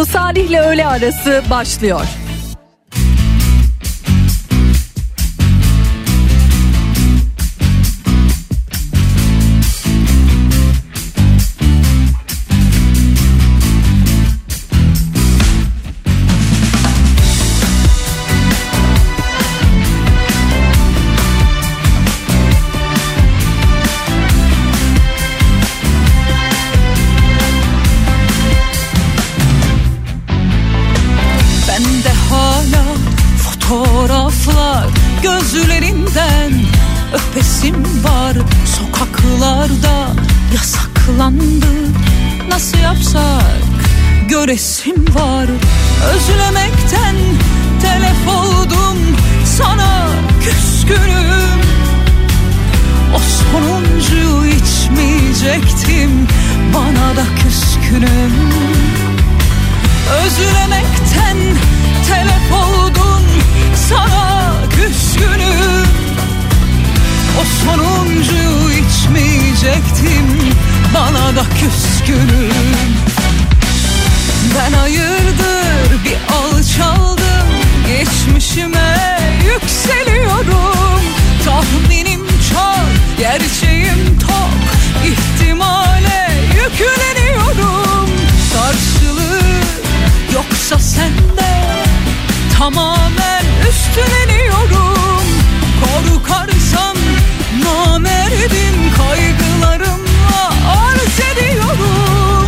sunduğu Salih'le Öğle Arası başlıyor. Fotoğraflar gözlerinden öpesim var. Sokaklarda yasaklandı. Nasıl yapsak göresim var. Özlemekten telef oldum. Sana küskünüm. O sonuncuyu içmeyecektim. Bana da küskünüm. Özlemekten telef oldum, sana küskünüm. O sonuncuyu içmeyecektim, bana da küskünüm. Ben hayırdır bir alçaldım, geçmişime yükseliyorum. Tahminim çok, gerçeğim tok, ihtimale yükleniyorum. Karşılığı yoksa sende tamamen üstleniyorum. Korkarsam namerdim, kaygılarımla arz ediyorum.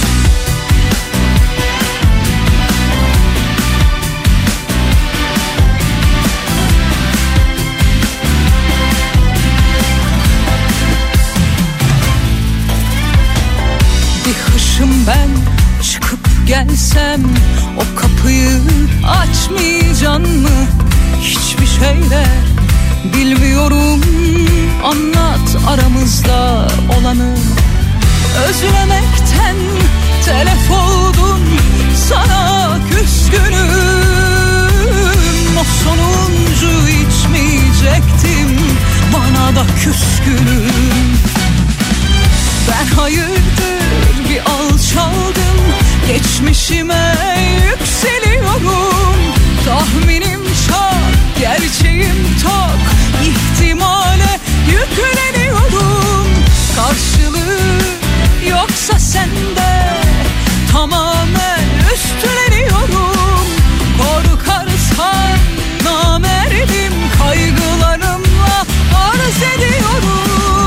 Bir hışım ben çıkıp gelsem, o kapıyı açmayacaksın mı? Hiçbir şeyler bilmiyorum, anlat aramızda olanı. Özlemekten telef oldum, sana küskünüm. O sonuncu içmeyecektim, bana da küskünüm. Ben hayırdır bir alçaldım, geçmişime yükseliyorum. Tahminim çok, gerçeğim tok, ihtimale yükleniyorum. Karşılığı yoksa sende tamamen üstleniyorum. Korkarsan namerdim, kaygılarımla arz ediyorum.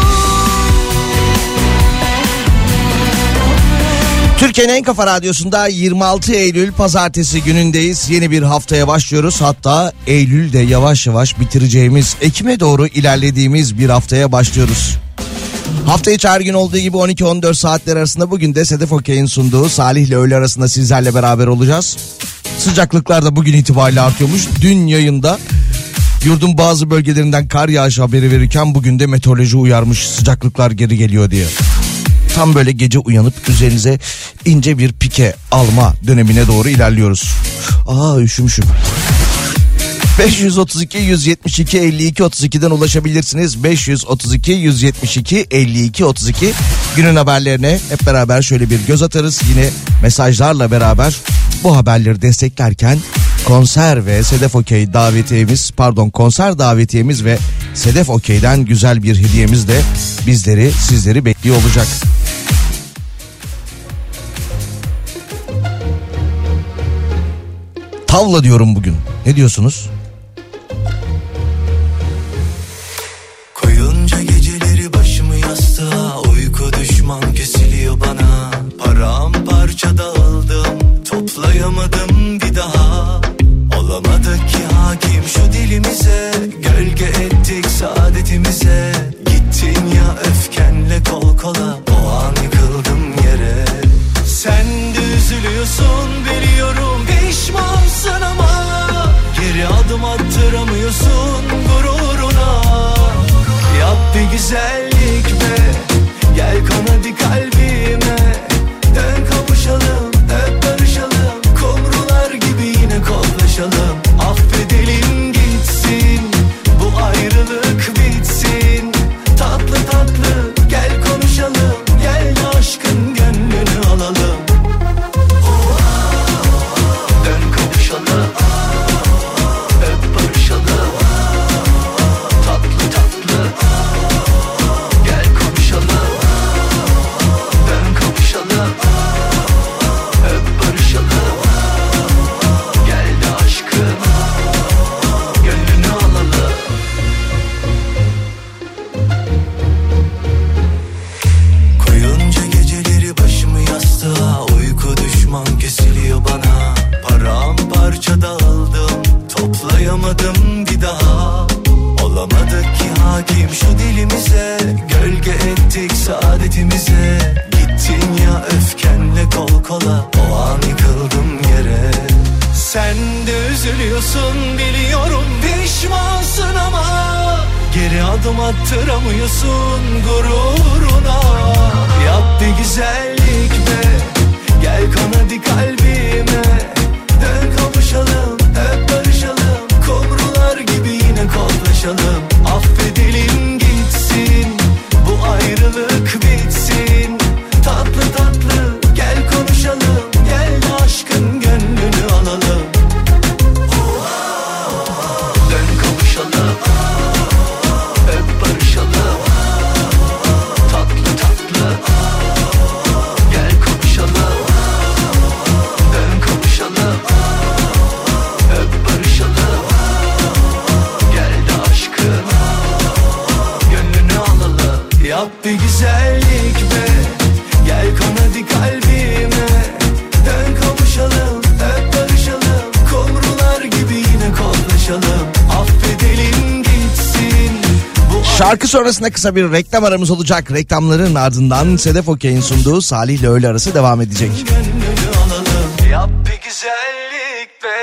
Türkiye'nin en kafa radyosunda 26 Eylül pazartesi günündeyiz. Yeni bir haftaya başlıyoruz. Hatta Eylül'de yavaş yavaş bitireceğimiz, Ekim'e doğru ilerlediğimiz bir haftaya başlıyoruz. Hafta içi her gün olduğu gibi 12-14 saatler arasında bugün de Sedef Okey'in sunduğu Salih'le Öğle Arasında sizlerle beraber olacağız. Sıcaklıklar da bugün itibariyle artıyormuş. Dün yayında yurdun bazı bölgelerinden kar yağışı haberi verirken bugün de meteoroloji uyarmış, sıcaklıklar geri geliyor diye. Tam böyle gece uyanıp üzerinize ince bir pike alma dönemine doğru ilerliyoruz. Üşümüşüm. 532 172 52 32'den ulaşabilirsiniz. 532 172 52 32 günün haberlerine hep beraber şöyle bir göz atarız. Yine mesajlarla beraber bu haberleri desteklerken konser davetiyemiz ve Sedef Okey'den güzel bir hediyemiz de sizleri bekliyor olacak. Tavla diyorum bugün. Ne diyorsunuz? Koyunca geceleri başımı yastığa, uyku düşman kesiliyor bana. Paramparça dağıldım, toplayamadım bir daha. Olamadık ki hakim şu dilimize, gölge ettik saadetimize. Gittin ya öfkenle kol kola, o an yıkıldım yere. Sen de üzülüyorsun biliyorum, pişmansın ama geri adım attıramıyorsun gururuna. Yap bir güzellik be, gel kon hadi kalbime. Dön kavuşalım, öp barışalım, kumrular gibi yine kollaşalım. Affedelim gitsin, bu ayrılık bitsin. Tatlı tatlı gel konuşalım, gel de aşkın gönlünü alalım. kesiliyor bana. Paramparça dağıldım, toplayamadım bir daha. Olamadık ki hakim şu dilimize, gölge ettik saadetimize. Gittin ya öfkenle kol kola, o an yıkıldım yere. Sen de üzülüyorsun biliyorum, pişmansın ama geri adım attıramıyorsun gururuna. Yap bir güzellik be, gel kon hadi kalbime. Dön kavuşalım, hep barışalım, kumrular gibi yine kollaşalım. Affedelim gitsin, bu ayrılık bitsin. Tatlı tatlı gel konuşalım, gel de aşkın gönlünü alalım. Dön kavuşalım, hep barışalım. Tatlı tatlı gel konuşalım. Dön kavuşalım, hep barışalım. Gel de aşkın gönlünü alalım. Yap bir güzellik be, gel kon hadi kalbime. Dön kavuşalım, hep barışalım, kumrular gibi yine kollaşalım. Affedelim gitsin. Şarkı sonrasında kısa bir reklam aramız olacak. Reklamların ardından Sedef Okey'in sunduğu Salih ile öğle arası devam edecek. Gönlünü alalım. Yap bir güzellik be.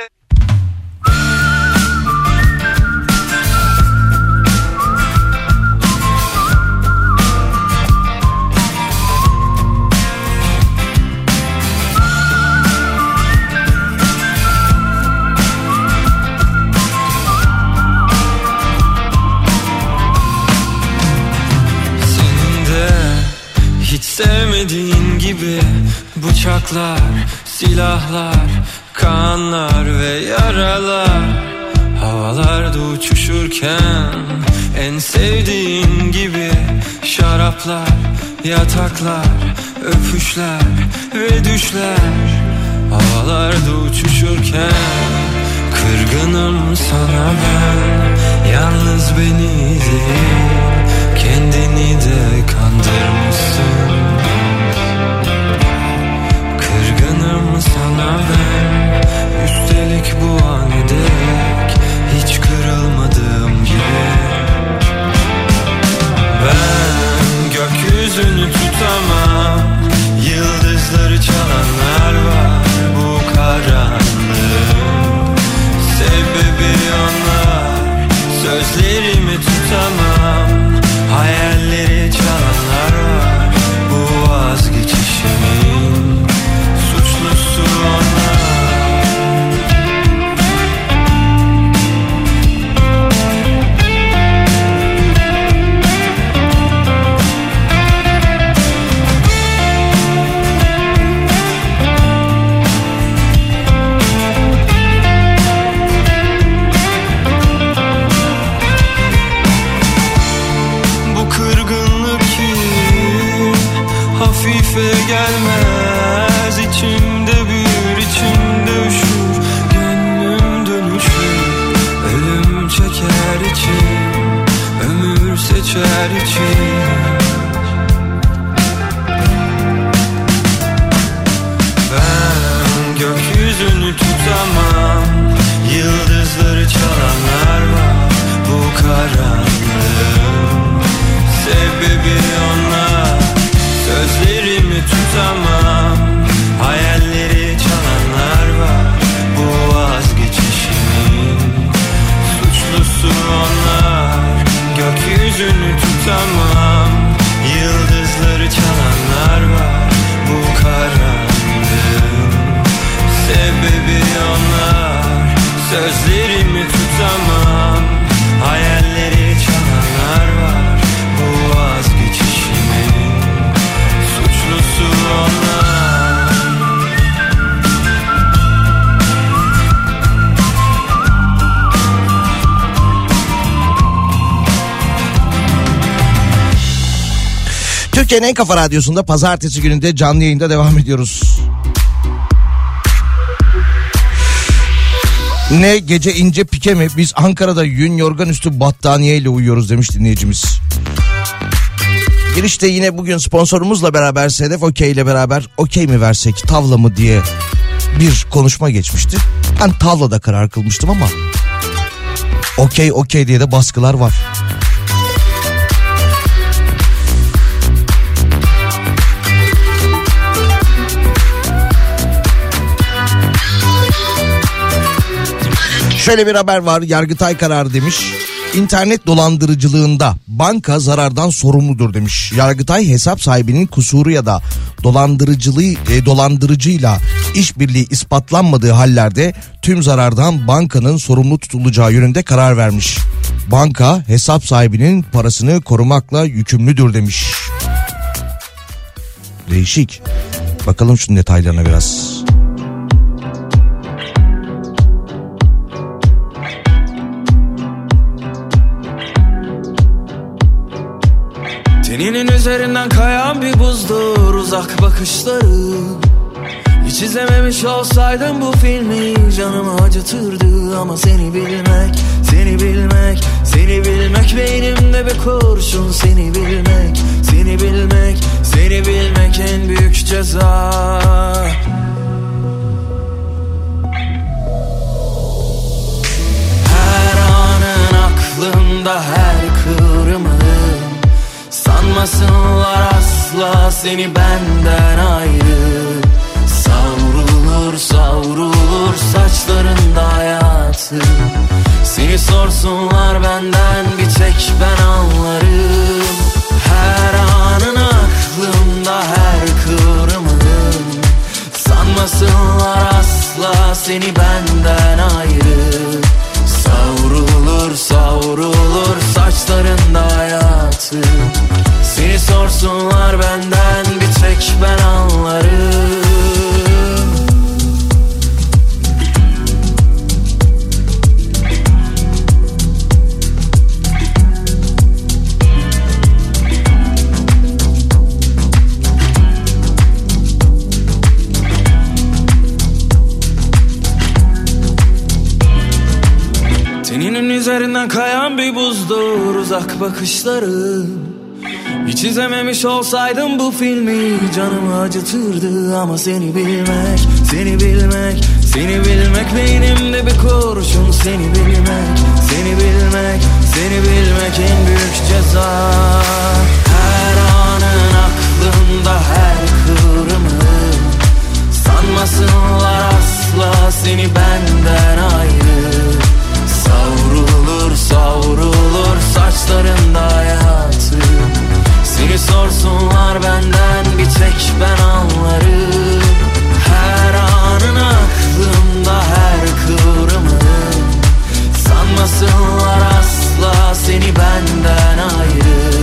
Hiç sevmediğin gibi bıçaklar, silahlar, kanlar ve yaralar havalarda uçuşurken, en sevdiğin gibi şaraplar, yataklar, öpüşler ve düşler havalarda uçuşurken, kırgınım sana ben, yalnız beni değil kendini de kandırmışsın. Kırgınım sana ben, üstelik bu an dek hiç kırılmadığım gibi. Ben gökyüzünü tutamam, yıldızları çalanlar var bu karanlığın. Sebebi onlar, sözlerimi tutamam. Hayalleri çalanlar var, bu vazgeçişimin suçlusu onlar. Hafife gelmez, içimde büyür, içimde üşür, gönlüm dönüşür, ölüm çeker içim, ömür seçer içim. Ben gökyüzünü tutamam, yıldızları çalanlar var bu karanlığın. Sebebi onlar, sözlerimi tutamam. Hayalleri çalanlar var, bu vazgeçişimin suçlusu onlar. Gökyüzünü tutamam, yıldızları çalanlar var bu karanlığın. Sebebi onlar, sözlerimi tutamam. Hayalleri çalanlar var, bu vazgeçişimin suçlusu onlar. Türkiye'nin en kafa radyosunda pazartesi gününde canlı yayında devam ediyoruz. Ne gece ince pike mi? Biz Ankara'da yün yorgan üstü battaniye ile uyuyoruz demiş dinleyicimiz. Girişte yine bugün sponsorumuzla beraber Sedef Okey ile beraber okey mi versek tavla mı diye bir konuşma geçmişti. Ben tavlada karar kılmıştım ama okey diye de baskılar var. Şöyle bir haber var. Yargıtay kararı demiş. İnternet dolandırıcılığında banka zarardan sorumludur demiş. Yargıtay hesap sahibinin kusuru ya da dolandırıcıyla işbirliği ispatlanmadığı hallerde tüm zarardan bankanın sorumlu tutulacağı yönünde karar vermiş. Banka hesap sahibinin parasını korumakla yükümlüdür demiş. Değişik. Bakalım şunun detaylarına biraz. Teninin üzerinden kayan bir buzdur uzak bakışları. Hiç izlememiş olsaydım bu filmi canımı acıtırdı. Ama seni bilmek beynimde bir kurşun. Seni bilmek en büyük ceza. Her anın aklımda her kıvrımı. Sanmasınlar asla seni benden ayrı. Savrulur saçlarında hayatı. Seni sorsunlar benden bir tek ben anlarım. Her anın aklımda her kıvrımın. Sanmasınlar asla seni benden ayrı. Savrulur saçlarında hayatı. Seni sorsunlar benden bir tek ben anlarım. Teninin üzerinden kayan bir buzdur uzak bakışları. Hiç izlememiş olsaydım bu filmi canımı acıtırdı. Ama seni bilmek beynimde bir kurşun. Seni bilmek en büyük ceza. Her anın aklımda her kıvrımı. Sanmasınlar asla seni benden ayrı. Savrulur saçlarında hayatı. Seni sorsunlar benden bir tek ben anlarım. Her anın aklımda her kıvrımın. Sanmasınlar asla seni benden ayrı.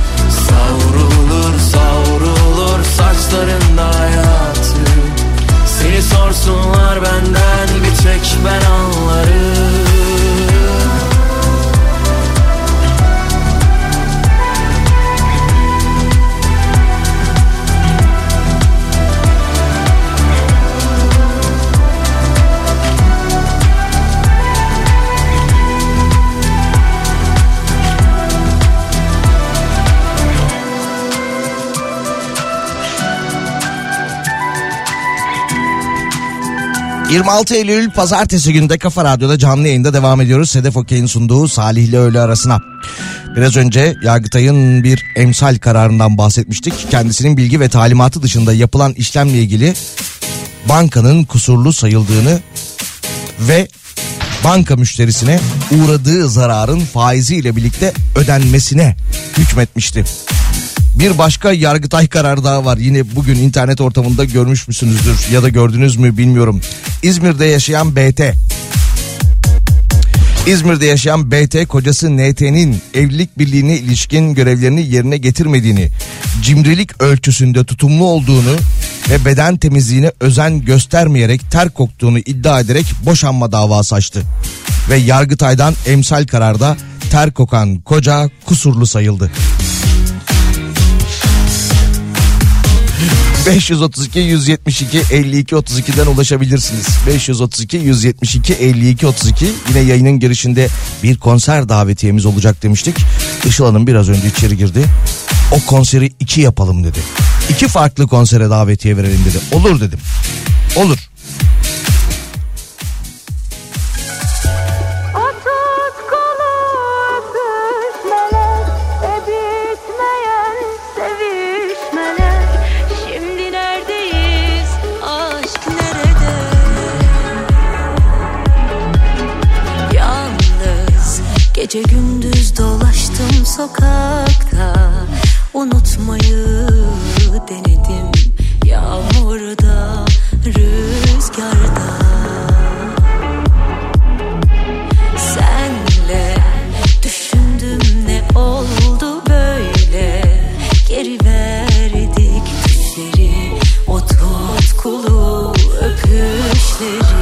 Savrulur saçlarında hayatı. Seni sorsunlar benden bir tek ben anlarım. ...26 Eylül Pazartesi günde Kafa Radyo'da canlı yayında devam ediyoruz. Sedef Okey'in sunduğu Salih ile öğle arasına. Biraz önce Yargıtay'ın bir emsal kararından bahsetmiştik. Kendisinin bilgi ve talimatı dışında yapılan işlemle ilgili bankanın kusurlu sayıldığını ve banka müşterisine uğradığı zararın faiziyle birlikte ödenmesine hükmetmişti. Bir başka Yargıtay kararı daha var. Yine bugün internet ortamında görmüş müsünüzdür ya da gördünüz mü bilmiyorum. İzmir'de yaşayan BT kocası NT'nin evlilik birliğine ilişkin görevlerini yerine getirmediğini, cimrilik ölçüsünde tutumlu olduğunu ve beden temizliğine özen göstermeyerek ter koktuğunu iddia ederek boşanma davası açtı. Ve Yargıtay'dan emsal kararda ter kokan koca kusurlu sayıldı. 532 172 52 32'den ulaşabilirsiniz. 532 172 52 32. Yine yayının girişinde bir konser davetiyemiz olacak demiştik. Işıl Hanım biraz önce içeri girdi. O konseri 2 yapalım dedi. 2 farklı konsere davetiye verelim dedi. Olur dedim. Olur. Gece gündüz dolaştım sokakta, unutmayı denedim. Yağmurda, rüzgarda. Senle düşündüm, ne oldu böyle? Geri verdik düşleri, o tutkulu öpüşleri.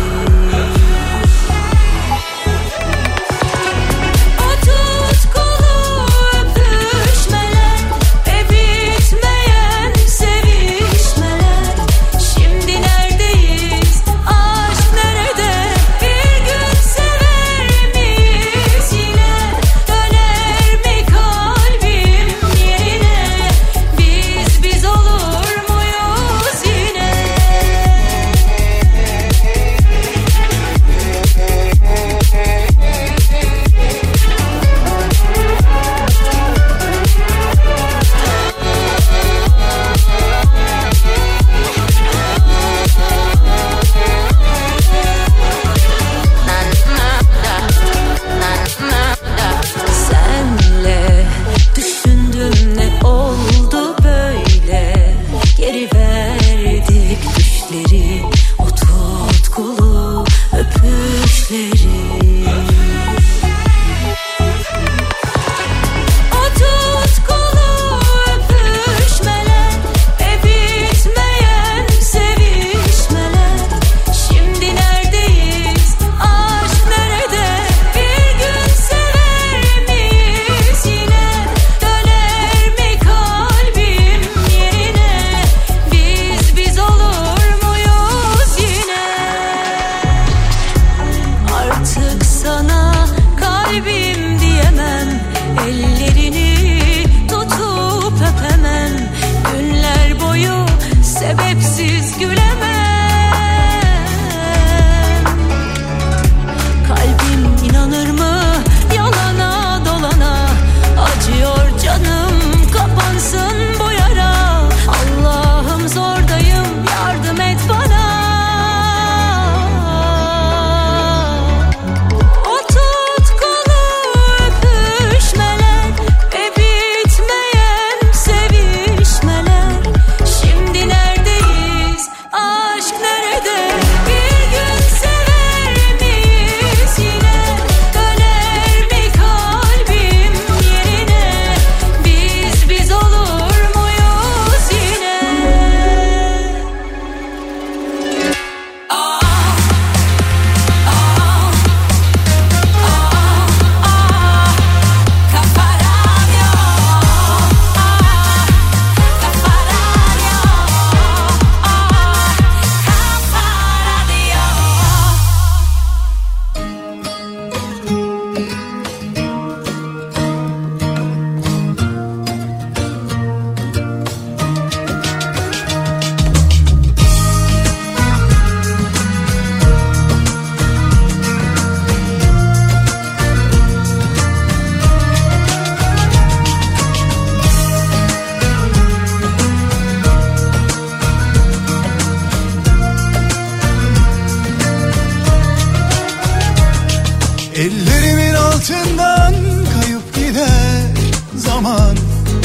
Ellerimin altından kayıp gider zaman.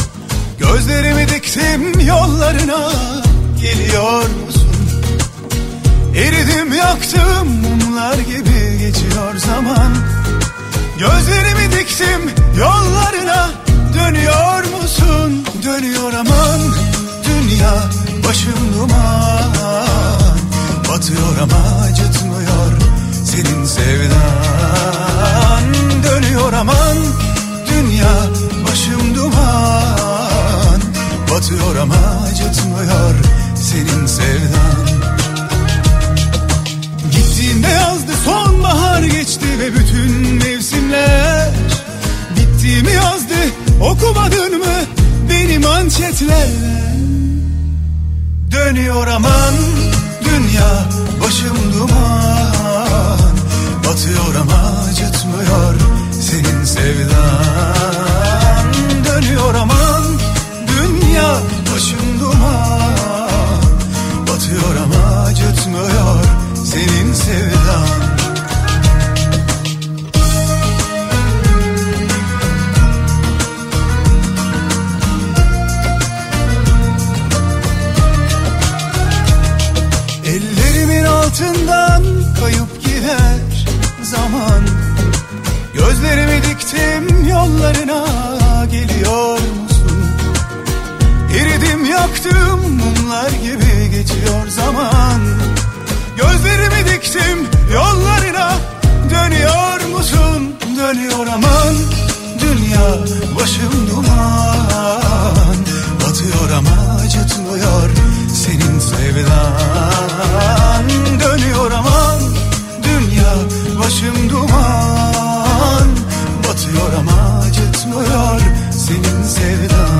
Gözlerimi diktim yollarına, geliyor musun? Eridim yaktım mumlar gibi, geçiyor zaman. Gözlerimi diktim yollarına, dönüyor musun? Dönüyor aman dünya, başım duman. Batıyor ama acıtmıyor senin sevdan. Dönüyor aman dünya, başım duman. Batıyor ama acıtmıyor okumadın mı benim manşetlerden? Dönüyor aman dünya, başım duman. Batıyor ama acıtmıyor senin sevdan. Dönüyor aman dünya, başım duman. Batıyor ama acıtmıyor senin sevdan. Ellerimin altından kayıp gider zaman. Gözlerimi diktim yollarına, geliyor musun? Eridim yaktım mumlar gibi geçiyor zaman. Gözlerimi diktim yollarına, dönüyor musun? Dönüyor aman dünya, başım duman. Batıyor ama acıtmıyor senin sevdan. Dönüyor aman dünya, başım duman. Batıyor ama acıtmıyor senin sevdan.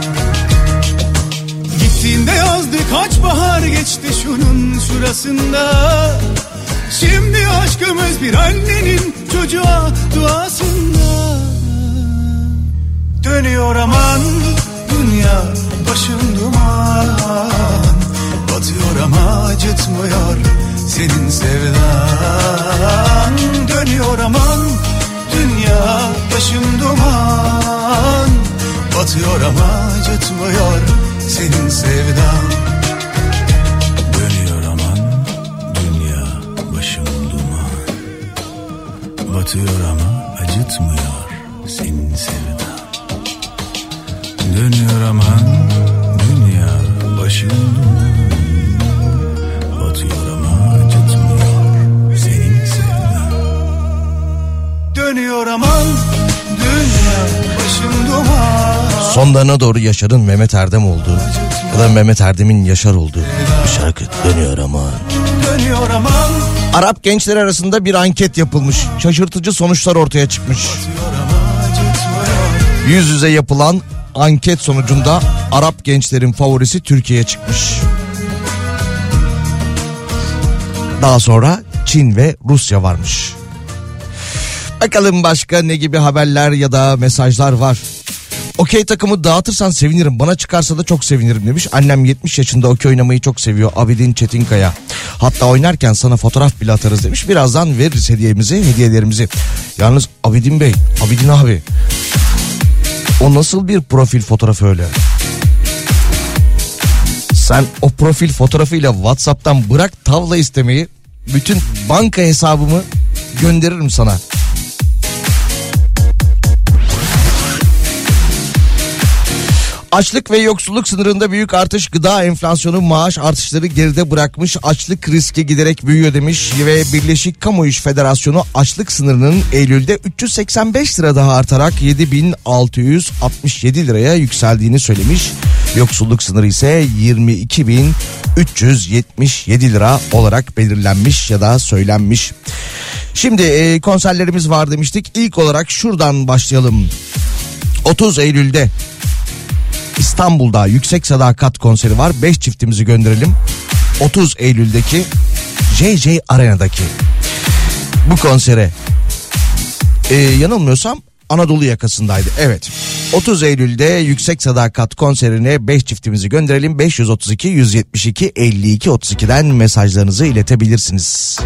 Gittiğinde yazdı kaç bahar geçti şunun şurasında. Şimdi aşkımız bir annenin çocuğa duasında. Dönüyor aman dünya, başım duman. Batıyor ama acıtmıyor senin sevdan. Dönüyor aman dünya, başım duman. Batıyor ama acıtmıyor senin sevdan. Dönüyor aman dünya, başım duman. Batıyor ama acıtmıyor senin sevdan. Dönüyor aman dünya, başım duman. Batıyor ama acıtmıyor senin sevdan. Dönüyor aman dünya, başım duman. Sonlarına doğru Yaşar'ın Mehmet Erdem olduğu ya da Mehmet Erdem'in Yaşar olduğu bir şarkı. Dönüyor aman. Dönüyor aman. Arap gençleri arasında bir anket yapılmış. Şaşırtıcı sonuçlar ortaya çıkmış. Yüz yüze yapılan anket sonucunda Arap gençlerin favorisi Türkiye'ye çıkmış. Daha sonra Çin ve Rusya varmış. Bakalım başka ne gibi haberler ya da mesajlar var. Okey takımı dağıtırsan sevinirim, bana çıkarsa da çok sevinirim demiş. Annem 70 yaşında okey oynamayı çok seviyor. Abidin Çetinkaya. Hatta oynarken sana fotoğraf bile atarız demiş. Birazdan veririz hediyelerimizi. Yalnız Abidin Bey, Abidin abi, o nasıl bir profil fotoğrafı öyle? Sen o profil fotoğrafıyla WhatsApp'tan bırak tavla istemeyi, bütün banka hesabımı gönderirim sana. Açlık ve yoksulluk sınırında büyük artış, gıda enflasyonu maaş artışları geride bırakmış, açlık riski giderek büyüyor demiş ve Birleşik Kamu İş Federasyonu açlık sınırının Eylül'de 385 lira daha artarak 7.667 liraya yükseldiğini söylemiş. Yoksulluk sınırı ise 22.377 lira olarak belirlenmiş ya da söylenmiş. Şimdi konserlerimiz var demiştik. İlk olarak şuradan başlayalım. 30 Eylül'de İstanbul'da Yüksek Sadakat konseri var. 5 çiftimizi gönderelim. 30 Eylül'deki JJ Arena'daki bu konsere yanılmıyorsam Anadolu yakasındaydı. Evet. 30 Eylül'de Yüksek Sadakat konserine 5 çiftimizi gönderelim. 532 172 52 32'den mesajlarınızı iletebilirsiniz.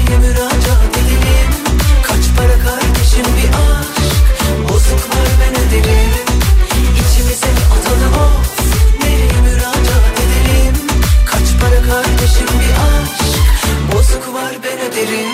Müracaat edelim. Kaç para kardeşim bir aşk, bozuk var ben derin. İçimize mi atalım of, nereye müracaat edelim? Kaç para kardeşim bir aşk, bozuk var ben öderim.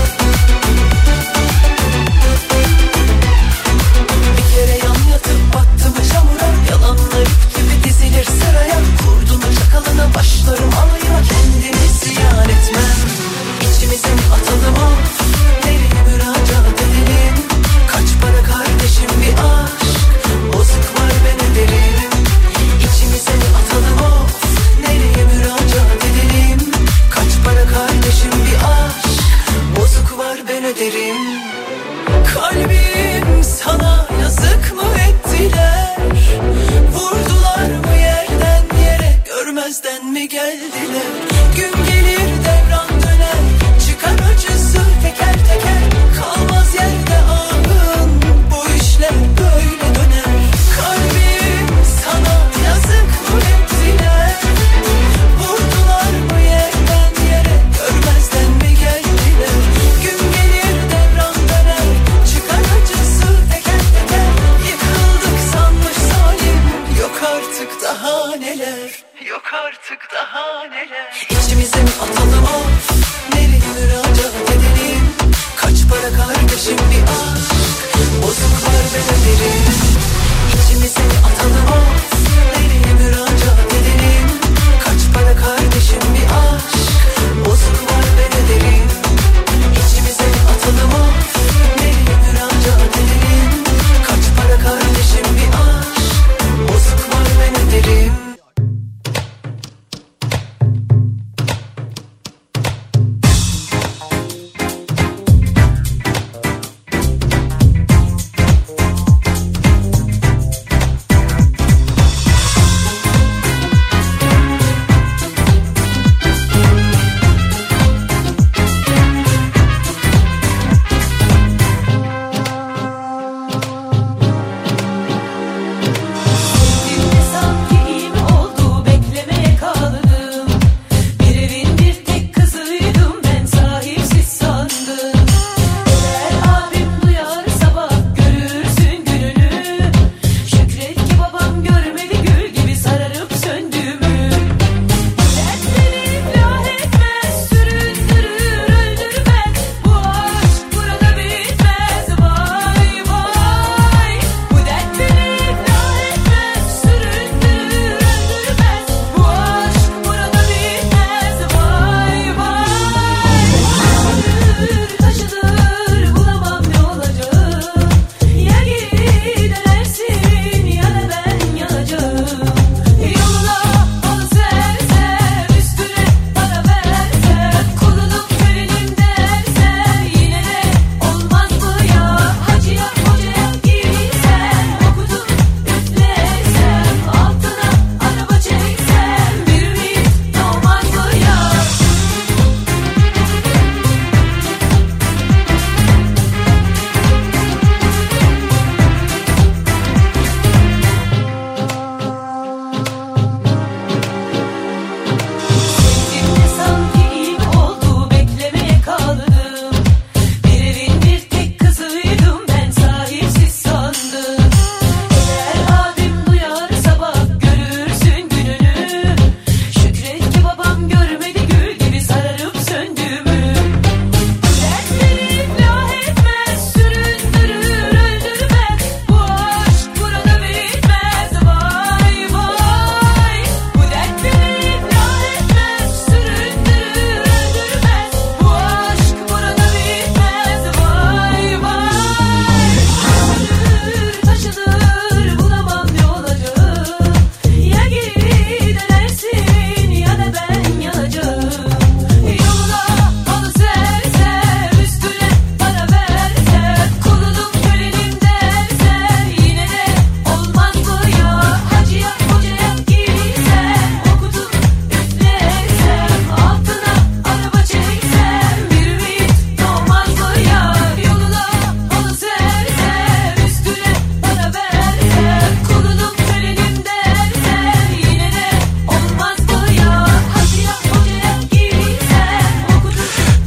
Bir kere yan yatıp baktım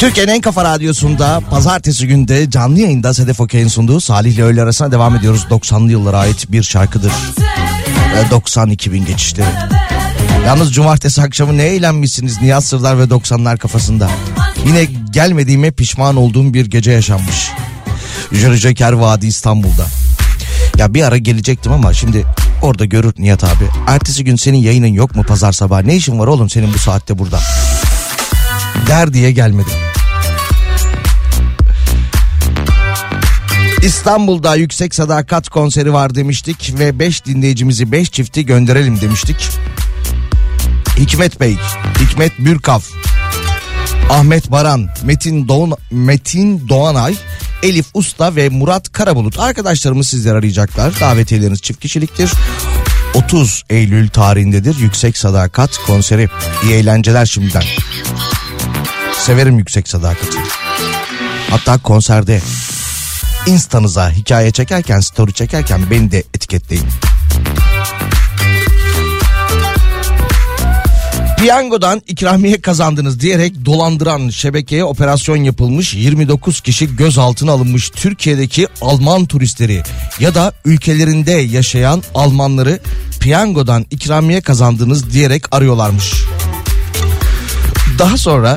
Türkiye'nin en kafa radyosunda pazartesi günde canlı yayında Sedef Okey'in sunduğu Salih ile öğle arasına devam ediyoruz. 90'lı yıllara ait bir şarkıdır. Ve 92.000 geçişleri. Yalnız cumartesi akşamı ne eğlenmişsiniz Nihat Sırdar ve 90'lar kafasında. Yine gelmediğime pişman olduğum bir gece yaşanmış. Jüriceker Vadi İstanbul'da. Ya bir ara gelecektim ama şimdi orada görür Nihat abi. Ertesi gün senin yayının yok mu pazar sabahı? Ne işin var oğlum senin bu saatte burada? Der diye gelmedim. İstanbul'da Yüksek Sadakat konseri var demiştik ve 5 dinleyicimizi 5 çifti gönderelim demiştik. Hikmet Bey, Hikmet Bürkav, Ahmet Baran, Metin Doğanay, Elif Usta ve Murat Karabulut arkadaşlarımız sizleri arayacaklar. Davetiyeleriniz çift kişiliktir. 30 Eylül tarihindedir Yüksek Sadakat konseri. İyi eğlenceler şimdiden. Severim Yüksek Sadakat'i. Hatta konserde Insta'nıza hikaye çekerken, story çekerken beni de etiketleyin. Piyangodan ikramiye kazandınız diyerek dolandıran şebekeye operasyon yapılmış, 29 kişi gözaltına alınmış. Türkiye'deki Alman turistleri ya da ülkelerinde yaşayan Almanları piyangodan ikramiye kazandınız diyerek arıyorlarmış. Daha sonra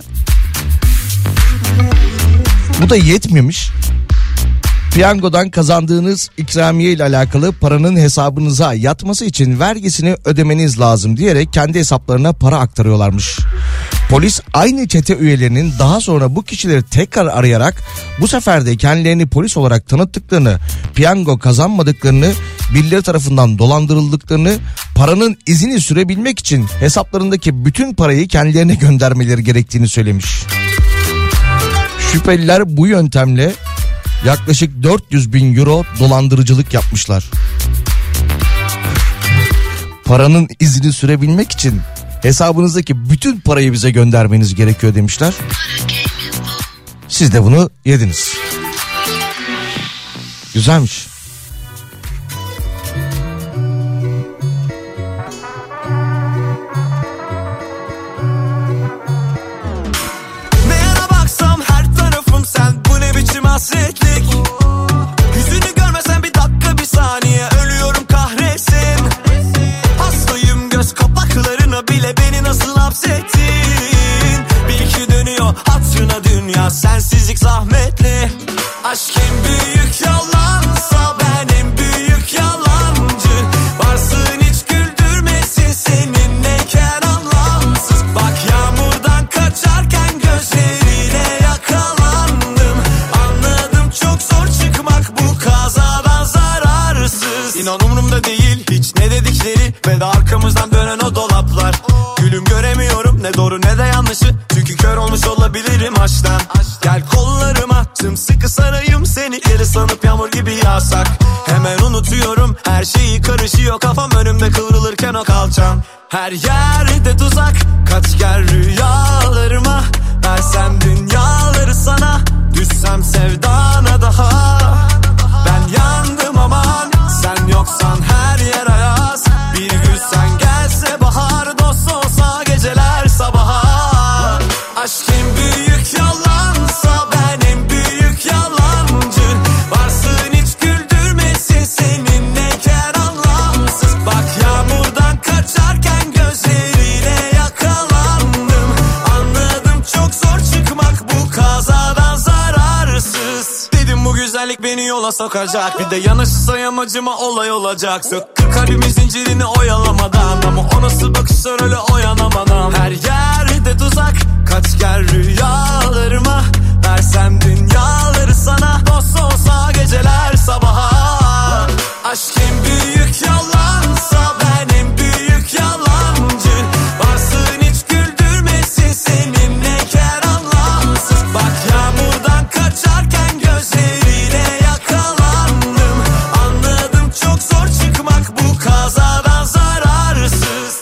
bu da yetmemiş. Piyangodan kazandığınız ikramiye ile alakalı paranın hesabınıza yatması için vergisini ödemeniz lazım diyerek kendi hesaplarına para aktarıyorlarmış. Polis aynı çete üyelerinin daha sonra bu kişileri tekrar arayarak bu sefer de kendilerini polis olarak tanıttıklarını, piyango kazanmadıklarını, birileri tarafından dolandırıldıklarını, paranın izini sürebilmek için hesaplarındaki bütün parayı kendilerine göndermeleri gerektiğini söylemiş. Şüpheliler bu yöntemle yaklaşık 400.000 euro dolandırıcılık yapmışlar. Paranın izini sürebilmek için hesabınızdaki bütün parayı bize göndermeniz gerekiyor demişler. Siz de bunu yediniz. Güzelmiş. Hasretlik, yüzünü görmesen bir dakika bir saniye ölüyorum kahretsin. Hastayım göz kapaklarına bile beni nasıl hapsettin. Bir iki dönüyor hatırına dünya sensizlik zahmetli. Aşk en büyük yalansa ben en büyük yalancı. Varsın hiç güldürmesin seninleyken anlamsız. Bak yağmurdan kaçarken gözleriyle yakalandım. Çok zor çıkmak bu kazadan zararsız. İnan umurumda değil hiç ne dedikleri ve de arkamızdan dönen o dolaplar. Gülüm göremiyorum ne doğru ne de yanlışı, çünkü kör olmuş olabilirim aşktan. Gel kollarıma sımsıkı sarayım seni, geri sanıp yağmur gibi yağsak. Hemen unutuyorum her şeyi, karışıyor kafam önümde kıvrılırken o kalçam. Her yerde tuzak, kaç gel rüyalarıma. Versem dünyaları sana, düşsem sevdana daha. Ben yandım aman, sen yoksan her yer ayaz. Bir gün sen gelse bahar, dost olsa geceler sabaha. Aşk en büyük yalansa ben en büyük yalancı. Varsın hiç güldürmesin seninleyken anlamsız. Bak yağmurdan kaçarken gözleriyle yakalandım. Anladım çok zor çıkmak bu kazadan zararsız. Dedim bu güzellik beni yola sokacak, bir de yanışsa yamacıma olay olacak. Söktü kalbimin zincirini oyalamadan, ama o nasıl bakışlar öyle oyanamadan. Her yerde tuzak, kaç gel rüyalarıma. Versem dünyaları sana, dost olsa geceler sabaha. Aşk en büyük yalansa ben en büyük yalancı. Varsın hiç güldürmesin seninleyken anlamsız. Bak yağmurdan kaçarken gözleriyle yakalandım. Anladım çok zor çıkmak bu kazadan zararsız.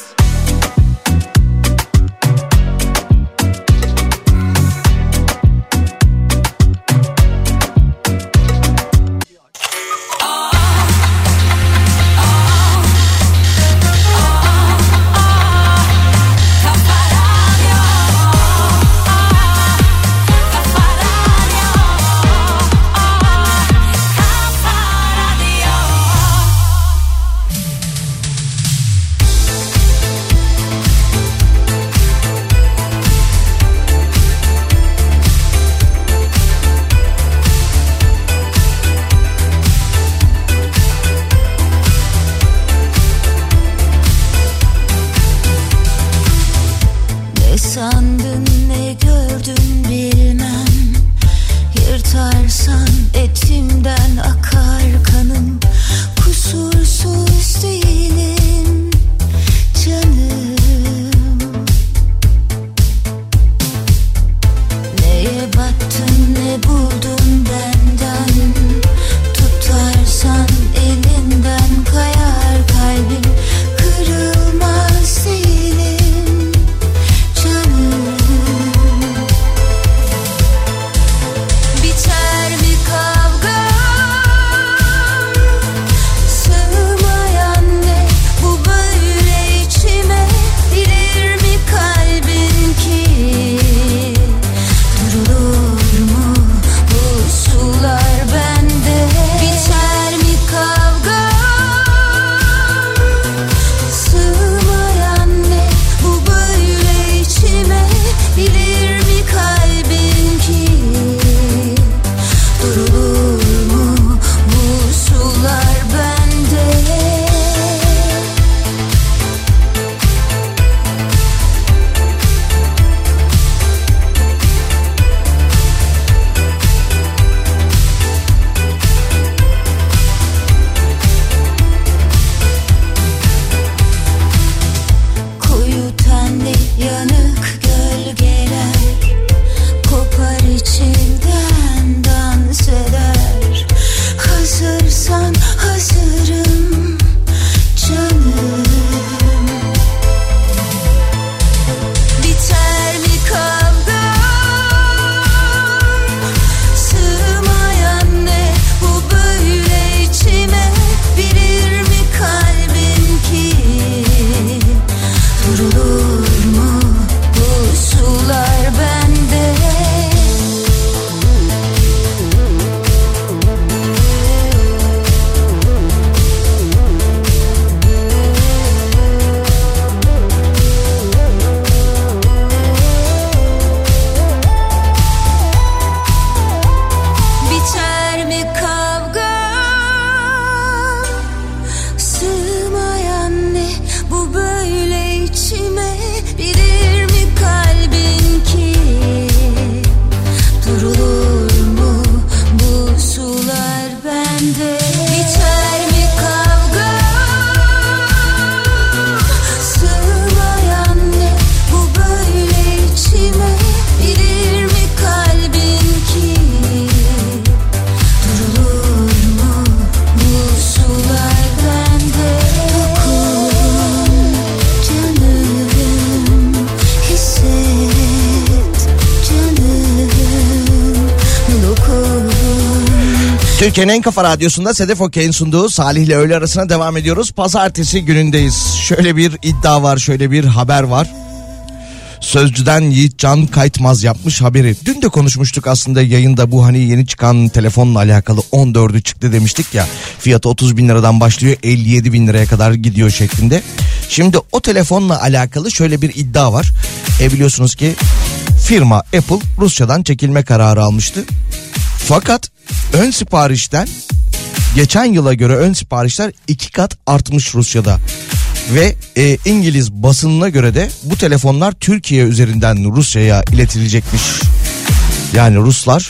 Türkiye'nin en kafa radyosunda Sedef Okey'in sunduğu Salih ile öğle arasına devam ediyoruz. Pazartesi günündeyiz. Şöyle bir iddia var, şöyle bir haber var. Sözcüden Yiğitcan Kaytmaz yapmış haberi. Dün de konuşmuştuk aslında yayında, bu hani yeni çıkan telefonla alakalı 14'ü çıktı demiştik ya. Fiyatı 30 bin liradan başlıyor, 57 bin liraya kadar gidiyor şeklinde. Şimdi o telefonla alakalı şöyle bir iddia var. Biliyorsunuz ki firma Apple Rusya'dan çekilme kararı almıştı. Fakat ön siparişten geçen yıla göre ön siparişler 2 kat artmış Rusya'da. Ve İngiliz basınına göre de bu telefonlar Türkiye üzerinden Rusya'ya iletilecekmiş. Yani Ruslar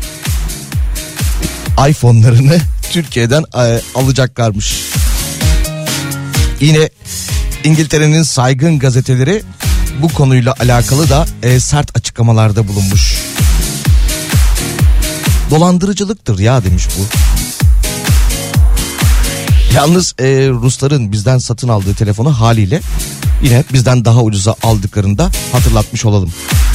iPhone'larını Türkiye'den alacaklarmış. Yine İngiltere'nin saygın gazeteleri bu konuyla alakalı da sert açıklamalarda bulunmuş. Dolandırıcılıktır ya demiş bu. Yalnız Rusların bizden satın aldığı telefonu haliyle yine bizden daha ucuza aldıklarını da hatırlatmış olalım.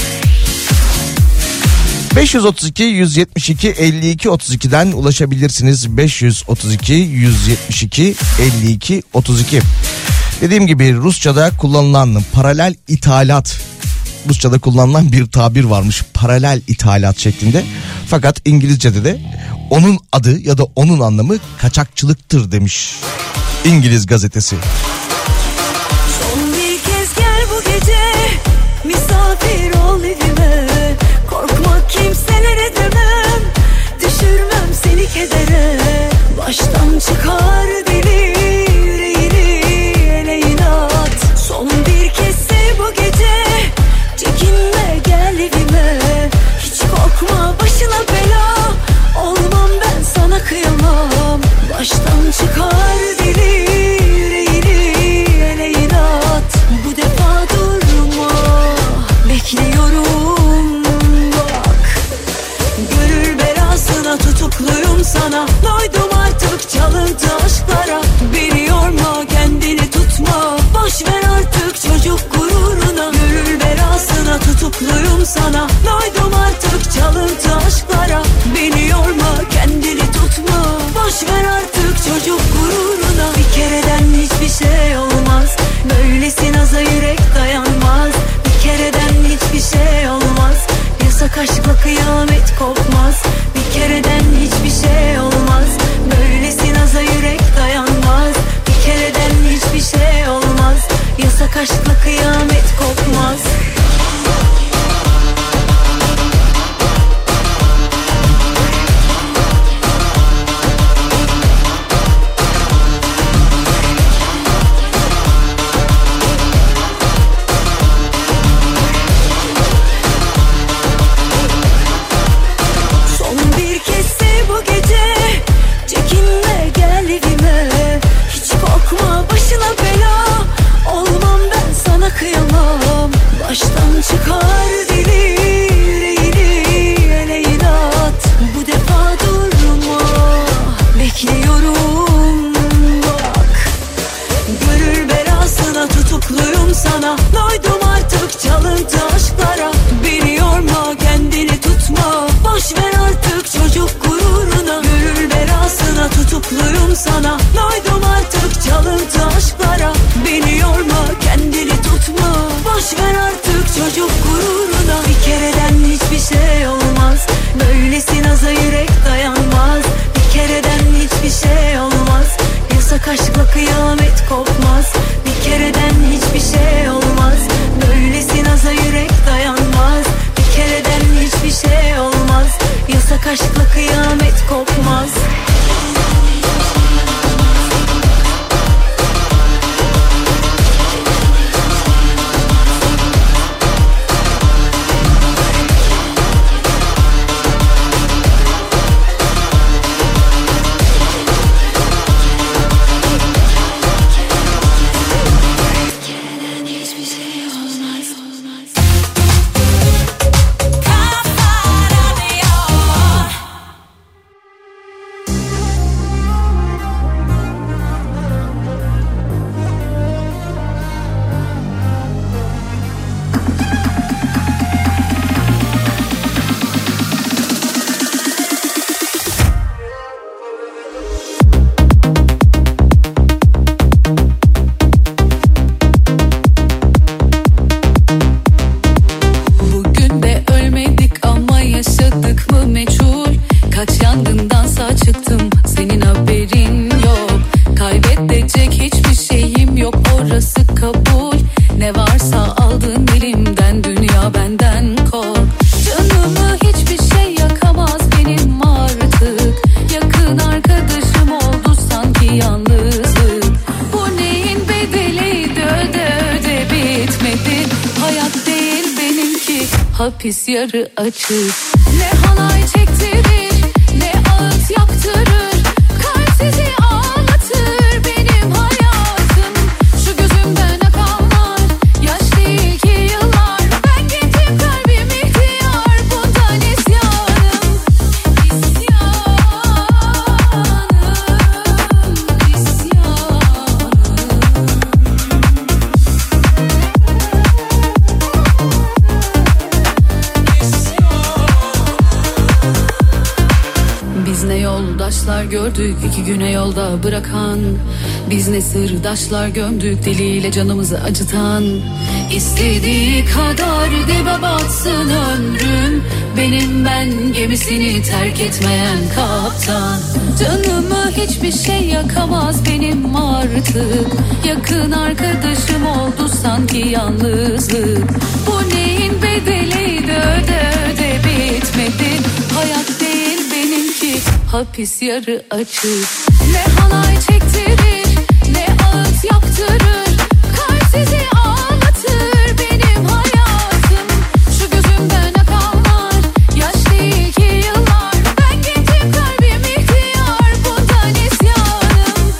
532 172 52 32'den ulaşabilirsiniz. 532 172 52 32. Dediğim gibi Rusça'da kullanılan paralel ithalat, Rusça'da kullanılan bir tabir varmış, paralel ithalat şeklinde. Fakat İngilizce'de de onun adı ya da onun anlamı kaçakçılıktır demiş İngiliz gazetesi. Son bir kez gel bu gece, misafir ol evime. Korkma kimselere demem, düşürmem seni kedere. Baştan çıkar deli yüreğini ele inat. Son bir kez sev bu gece, çekinme gel evime. Hiç korkma başına bela, olmam ben sana kıyamam. Baştan çıkar deli yüreğini ele inat. Bu defa durma, bekliyorum bak. Gönül belasına tutukluyum sana. Doydum artık çalıntı aşklara. Beni yorma, kendini tutma. Boş ver artık çocuk gururuna. Gönül belasına tutukluyum sana. Doydum artık çalıntı aşklara. Beni yorma, kendini tutma. Boş ver artık çocuk gururuna. Bir kereden hiçbir şey olmaz. Böylesi naza yürek dayanmaz. Bir kereden hiçbir şey olmaz. Yasak aşkla kıyamet kopmaz. Bir kereden hiçbir şey olmaz. Böylesi naza yürek dayanmaz. Bir kereden hiçbir şey olmaz. Yasak aşkla kıyamet kopmaz. Kıyamam, baştan çıkar deli yüreğini ele inat. Bu defa durma, bekliyorum bak. Gönül belasına tutukluyum sana. Doydum artık çalıntı aşklara. Beni yorma, kendini tutma. Boş ver artık çocuk gururuna. Gönül belasına tutukluyum sana. Doydum artık çalıntı aşklara. Beni yorma, kendini tutma. Boş ver artık çocuk gururuna. Bir kereden hiçbir şey olmaz. Böylesi naza yürek dayanmaz. Bir kereden hiçbir şey olmaz. Yasak aşkla kıyamet kopmaz. Bir kereden hiçbir şey olmaz. Böylesi naza yürek dayanmaz. Bir kereden hiçbir şey olmaz. Yasak aşkla kıyamet kopmaz. hapis yarı açık. Ne halay çektirir, ne ağıt yaktırır, kalp sizi ağlatır benim hayatım. Şu gözümden akanlar yaş değil ki yıllar, ben gencim kalbim ihtiyar, bundan isyanım. Biz ne yoldaşlar gördük 2 güne yolda bırakan, biz ne sırdaşlar gömdük deliyle canımızı acıtan. İstediği kadar dibe batsın ömrüm, benim ben gemisini terk etmeyen kaptan. Canımı hiçbir şey yakamaz benim artık, yakın arkadaşım oldu sanki yalnızlık. Bu neyin bedeliydi, öde öde bitmedi. Hayat değil benimki, hapis yarı açık. Ne halay çektirir, ne ağıt yaktırır, kalp sizi ağlatır benim hayatım. Şu gözümden akanlar yaş değil ki yıllar, ben gencim kalbim ihtiyar, bundan isyanım.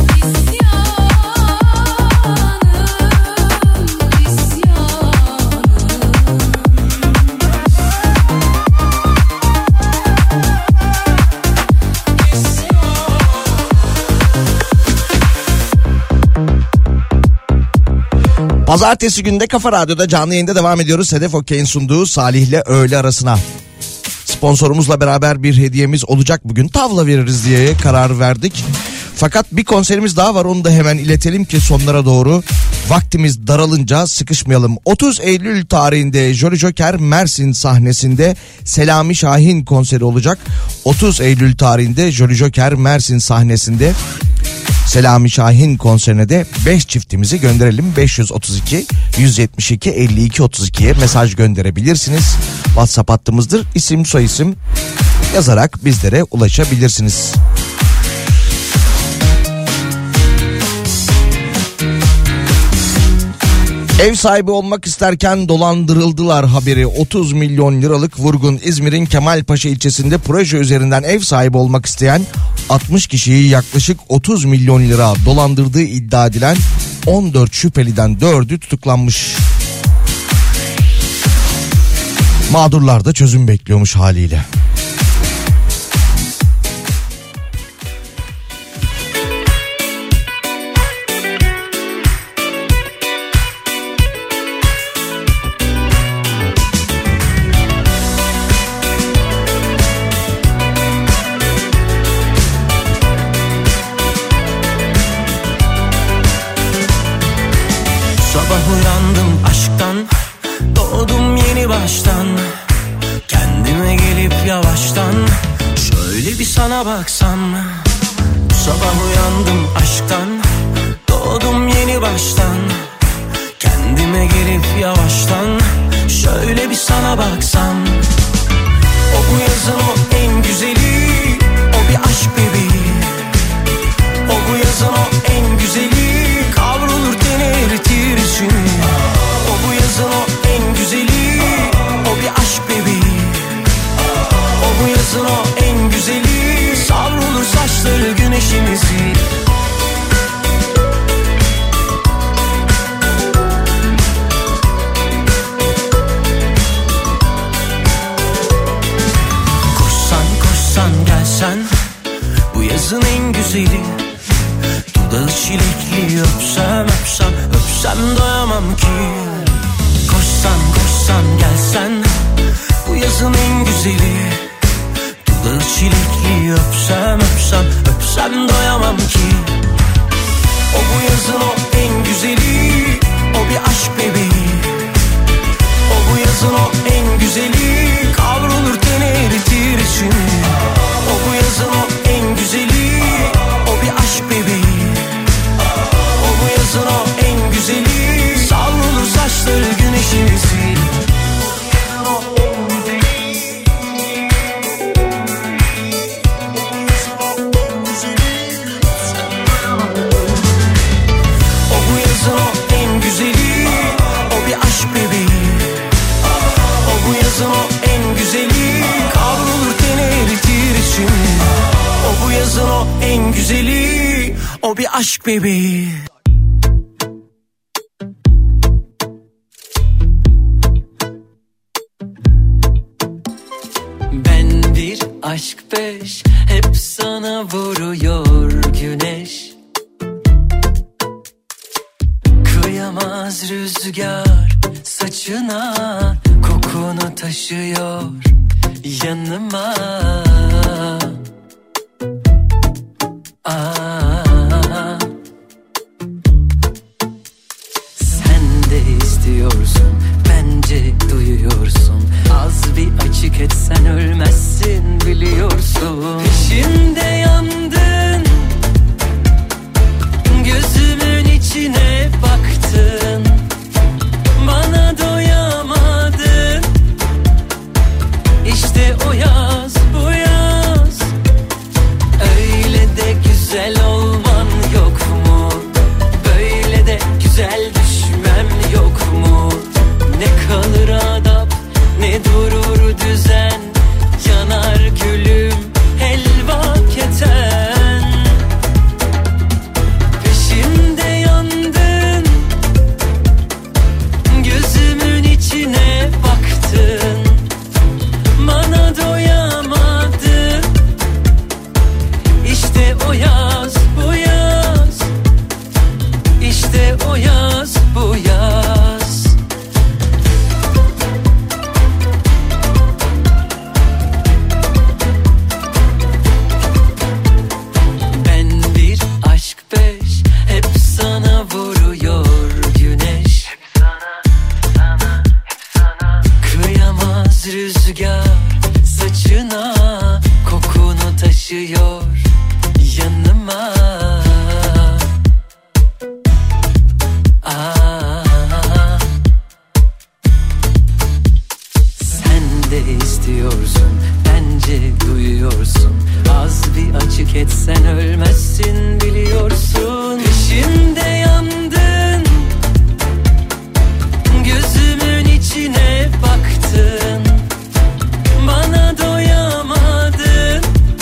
Pazartesi günde Kafa Radyo'da canlı yayında devam ediyoruz. Sedef Okey'in sunduğu Salih'le öğle arasına. Sponsorumuzla beraber bir hediyemiz olacak bugün. Tavla veririz diye karar verdik. Fakat bir konserimiz daha var, onu da hemen iletelim ki sonlara doğru vaktimiz daralınca sıkışmayalım. 30 Eylül tarihinde Jolly Joker Mersin sahnesinde Selami Şahin konseri olacak. 30 Eylül tarihinde Jolly Joker Mersin sahnesinde Selami Şahin konserine de 5 çiftimizi gönderelim. 532 172 52 32'ye mesaj gönderebilirsiniz. WhatsApp hattımızdır. İsim soyisim yazarak bizlere ulaşabilirsiniz. Ev sahibi olmak isterken dolandırıldılar haberi. 30 milyon liralık vurgun. İzmir'in Kemalpaşa ilçesinde proje üzerinden ev sahibi olmak isteyen 60 kişiyi yaklaşık 30 milyon lira dolandırdığı iddia edilen 14 şüpheliden 4'ü tutuklanmış. Mağdurlar da çözüm bekliyormuş haliyle. Uyandım aşktan, doğdum yeni baştan. Kendime gelip yavaştan şöyle bir sana baksam. Sabah uyandım aşktan, doğdum yeni baştan. Kendime gelip yavaştan şöyle bir sana baksam. O bu yazın o en güzeli, o bir aşk bebeği. O bu yazın o en güzeli, kavrulur ten eritir içini. O bu yazın o en güzeli, o bir aşk bebeği. O bu yazın o en güzeli, savrulur saçları güneşimizi. Koşsan koşsan gelsen, bu yazın en güzeli. Dudağı çilekli öpsem öpsem öpsem doyamam ki. Koşsan koşsan gelsen, bu yazın en güzeli. Dudağı çilekli öpsem öpsem öpsem doyamam ki. O bu yazın o en güzeli, o bir aşk bebeği. O bu yazın o en güzeli, kavrulur ten eritir içini. O bu yazın o en güzeli, o bir aşk bebeği. O bu yazın o en güzeli, savrulur saçları güneşimizi. O bir aşk bebeği. Ben bir aşk beş, hep sana vuruyor güneş. Kıyamaz rüzgar saçına, kokunu taşıyor yanıma. Sen de istiyorsun, bence duyuyorsun. Az bir açık etsen ölmezsin biliyorsun. Peşimde yandın, gözümün içine baktın, bana doyamadın. İşte o yaz, bu yaz, öyle de güzel olman yok mu? Böyle de güzel düşmem yok mu? Ne kalır adap, ne durur düzen, yanar gülüm helva keten. Peşimde yandın, gözümün içine baktın, bana doyamadın. İşte o yaz, bu yaz, işte o yaz, bu yaz. Ben bir aşk beş, hep sana vuruyor güneş. Kıyamaz rüzgar saçına, kokunu taşıyor yanıma. Sen de istiyorsun, bence duyuyorsun. Az bir açık etsen ölmezsin biliyorsun. Peşimde yandın, gözümün içine baktın, bana doyamadın.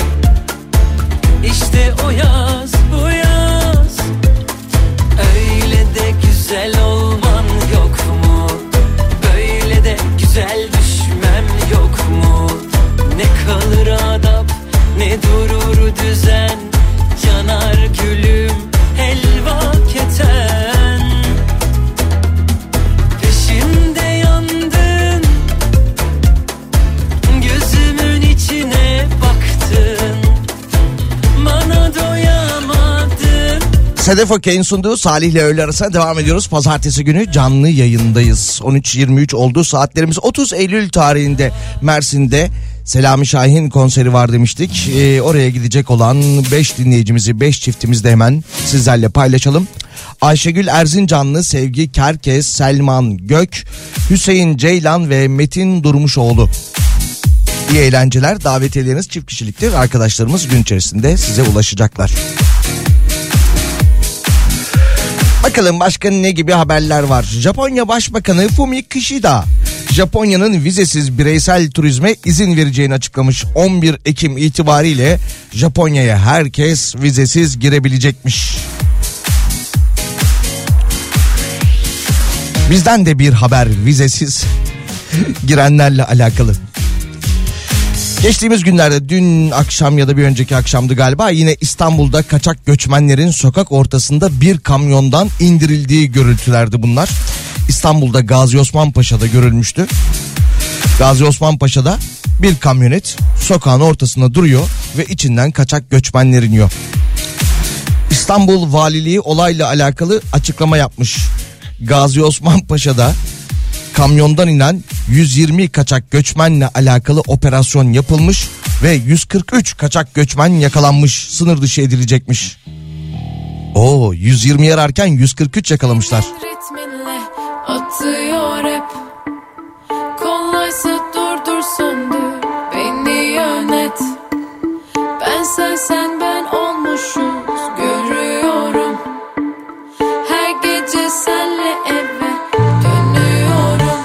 İşte o yaz, bu yaz, öyle de güzel olman yok mu? Böyle de güzel düşmem yok mu? Ne kalır adap, ne durur düzen, yanar gülüm helva keten. Peşimde yandın, gözümün içine baktın, bana doyamadın. Sedef Okey'in sunduğu Salih ile öğle arasına devam ediyoruz. Pazartesi günü canlı yayındayız. 13.23 oldu saatlerimiz. 30 Eylül tarihinde Mersin'de Selami Şahin konseri var demiştik. Oraya gidecek olan 5 dinleyicimizi, 5 çiftimizi de hemen sizlerle paylaşalım. Ayşegül Erzincanlı, Sevgi Kerkez, Selman Gök, Hüseyin Ceylan ve Metin Durmuşoğlu. İyi eğlenceler. Davetiyeleriniz çift kişiliktir. Arkadaşlarımız gün içerisinde size ulaşacaklar. Bakalım başka ne gibi haberler var? Japonya Başbakanı Fumio Kishida, Japonya'nın vizesiz bireysel turizme izin vereceğini açıklamış. 11 Ekim itibariyle Japonya'ya herkes vizesiz girebilecekmiş. Bizden de bir haber vizesiz girenlerle alakalı. Geçtiğimiz günlerde, dün akşam ya da bir önceki akşamdı galiba, yine İstanbul'da kaçak göçmenlerin sokak ortasında bir kamyondan indirildiği görüntülerdi bunlar. İstanbul'da Gazi Osman Paşa'da görülmüştü. Gazi Osman Paşa'da bir kamyonet sokağın ortasında duruyor ve içinden kaçak göçmenler iniyor. İstanbul Valiliği olayla alakalı açıklama yapmış. Gazi Osman Paşa'da kamyondan inen 120 kaçak göçmenle alakalı operasyon yapılmış ve 143 kaçak göçmen yakalanmış, sınır dışı edilecekmiş. 120 ararken 143 yakalamışlar. Ritminle atıyor hep, kolaysa durdur söndür, beni yönet. Ben sen ben olmuşuz görüyorum. Her gece senle eve dönüyorum.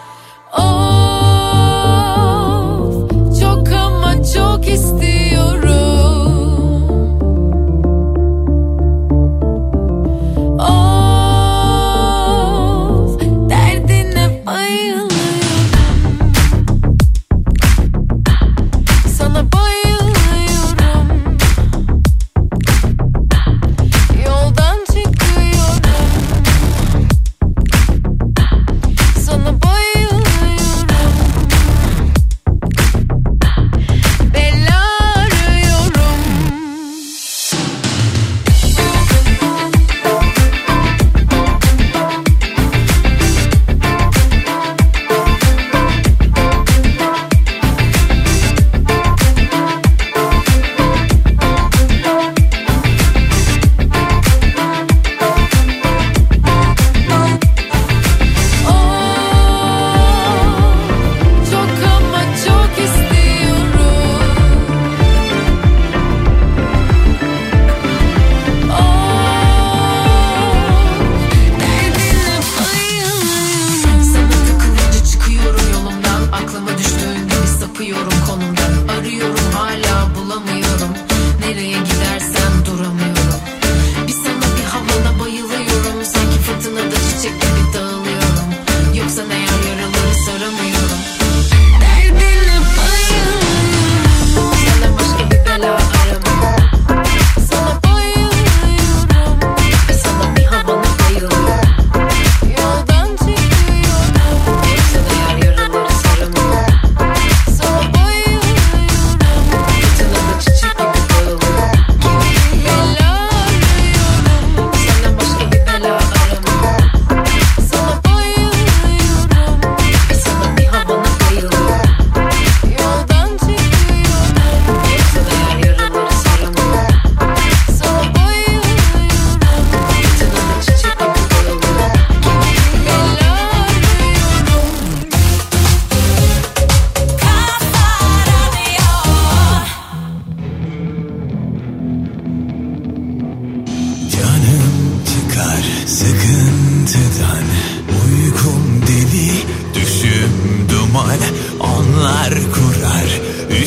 Of, çok ama çok istiyorum.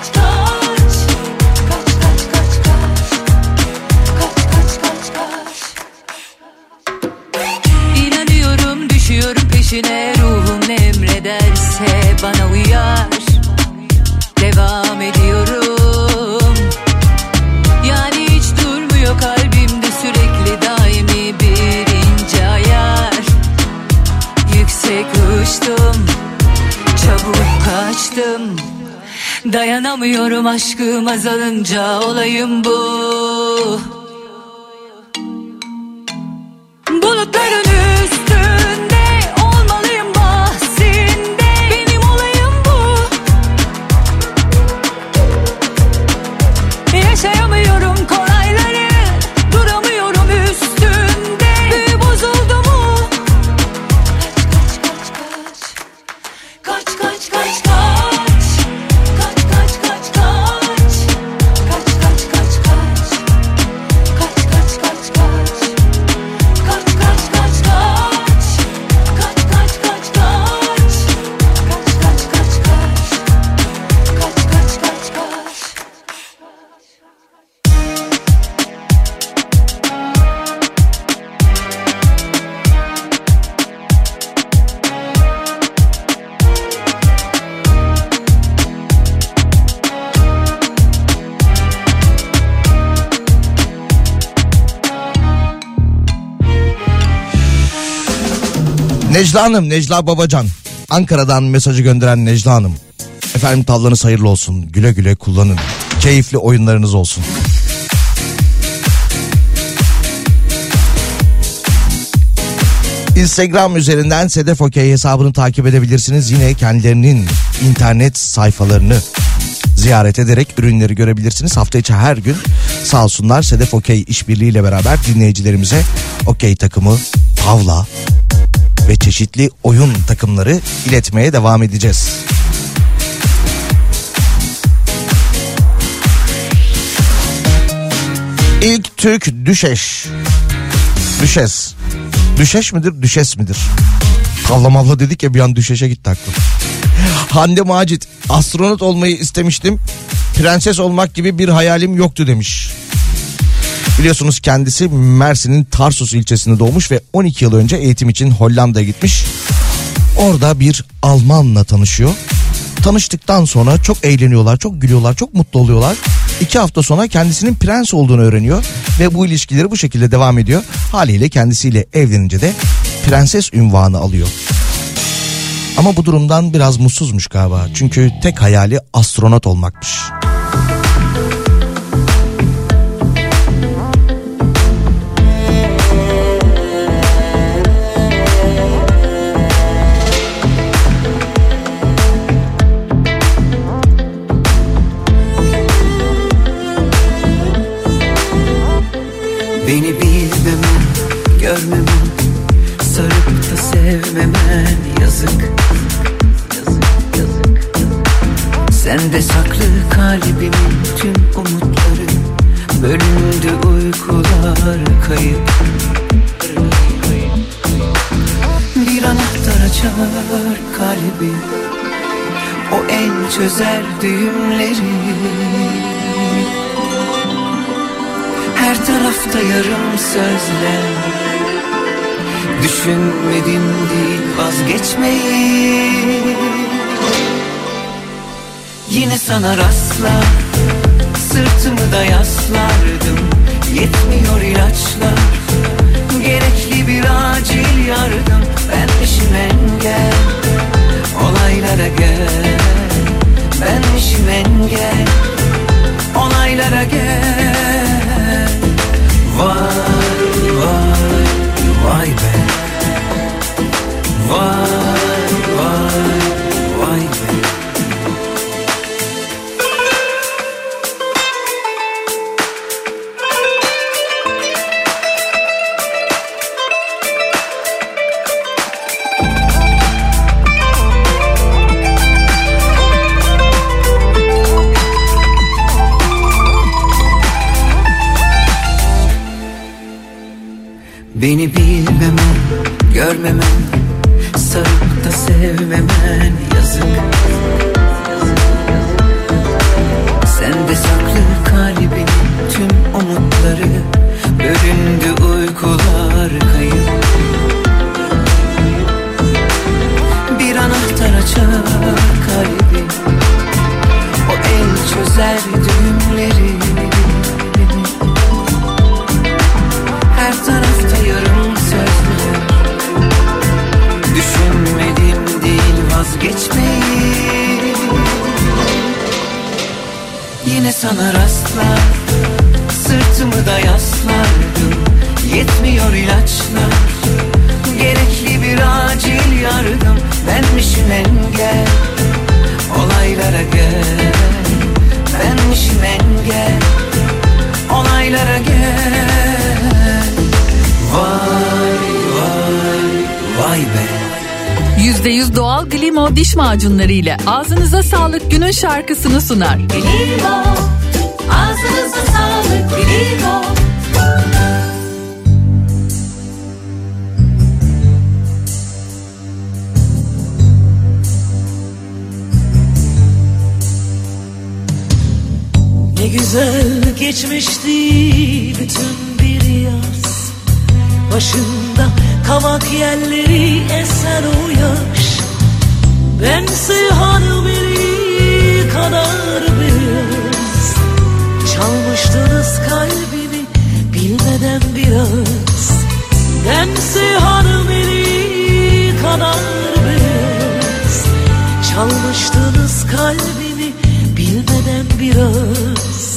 İnanıyorum, düşüyorum peşine, ruhum ne emrederse bana uyar. Devam ediyorum. Yani hiç durmuyor kalbimde, sürekli daimi bir ince ayar. Yüksek uçtum, çabuk kaçtım. Dayanamıyorum aşkım azalınca, olayım bu. Bulutların üstünde olmalıyım bahsinde, benim olayım bu. Yaşayamıyorum kolayları, duramıyorum üstünde. Büyü bozuldu mu? Kaç kaç kaç kaç. Kaç kaç kaç kaç. Necla Hanım, Necla Babacan. Ankara'dan mesajı gönderen Necla Hanım. Efendim, tavlanız hayırlı olsun. Güle güle kullanın. Keyifli oyunlarınız olsun. Instagram üzerinden Sedef Okey hesabını takip edebilirsiniz. Yine kendilerinin internet sayfalarını ziyaret ederek ürünleri görebilirsiniz. Hafta içi her gün sağ olsunlar Sedef Okey işbirliğiyle beraber dinleyicilerimize okey takımı, tavla ve çeşitli oyun takımları iletmeye devam edeceğiz. İlk Türk düşeş. Düşeş midir, düşes midir? Tavla mavla dedik ya, bir an düşeşe gitti aklım. Hande Macit, astronot olmayı istemiştim. Prenses olmak gibi bir hayalim yoktu demiş. Biliyorsunuz kendisi Mersin'in Tarsus ilçesinde doğmuş ve 12 yıl önce eğitim için Hollanda'ya gitmiş. Orada bir Almanla tanışıyor. Tanıştıktan sonra çok eğleniyorlar, çok gülüyorlar, çok mutlu oluyorlar. 2 hafta sonra kendisinin prens olduğunu öğreniyor ve bu ilişkileri bu şekilde devam ediyor. Haliyle kendisiyle evlenince de prenses unvanı alıyor. Ama bu durumdan biraz mutsuzmuş galiba. Çünkü tek hayali astronot olmakmış. Beni bilmemen, görmemen, sarıp da sevmemen yazık. Sende saklı kalbimin tüm umutları, bölündü uykular kayıp. Bir anahtar açar kalbi, o en çözer düğümleri. Her tarafta yarım sözler, düşünmedim değil vazgeçmeyi. Yine sana rastlar, sırtımı da yaslardım. Yetmiyor ilaçlar, gerekli bir acil yardım. Benmişim engel, olaylara gel. Benmişim engel, olaylara gel. Vay vay vay be, vay vay vay be. Beni bilmemen, görmemen, sarıp da sevmemen yazık. Sende saklı kalbinin tüm umutları, bölündü uykular kayıp. Bir anahtar açar kalbi, o el çözer düğümleri. Her tarafta yarım sözler, düşünmedim değil vazgeçmeyi. Yine sana rastlar, sırtımı da yaslardım. Yetmiyor ilaçlar, gerekli bir acil yardım. Benmişim engel, olaylara gel. Benmişim engel, olaylara gel. Vay vay vay be. %100 doğal Glimo diş macunları ile ağzınıza sağlık günün şarkısını sunar. Glimo, ağzınıza sağlık Glimo. Ne güzel geçmişti bütün bir yaz. Başında kavak yerleri eser o yaş. Bense harmeri kadar beyaz. Çalmıştınız kalbimi bilmeden biraz. Bense harmeri kadar beyaz. Çalmıştınız kalbimi bilmeden biraz.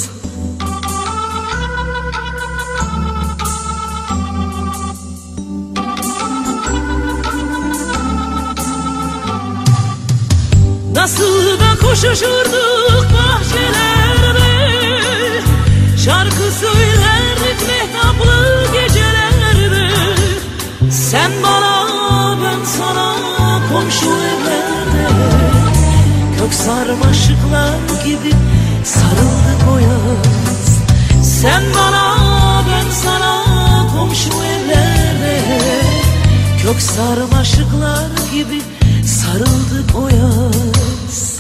Nasıl da koşuşurduk bahçelerde, şarkı söylerdik mehtaplı gecelerde. Sen bana ben sana komşu evlerde, kök sarmaşıklar gibi sarıldık o yaz. Sen bana ben sana komşu evlerde, kök sarmaşıklar gibi sarıldık o yaz.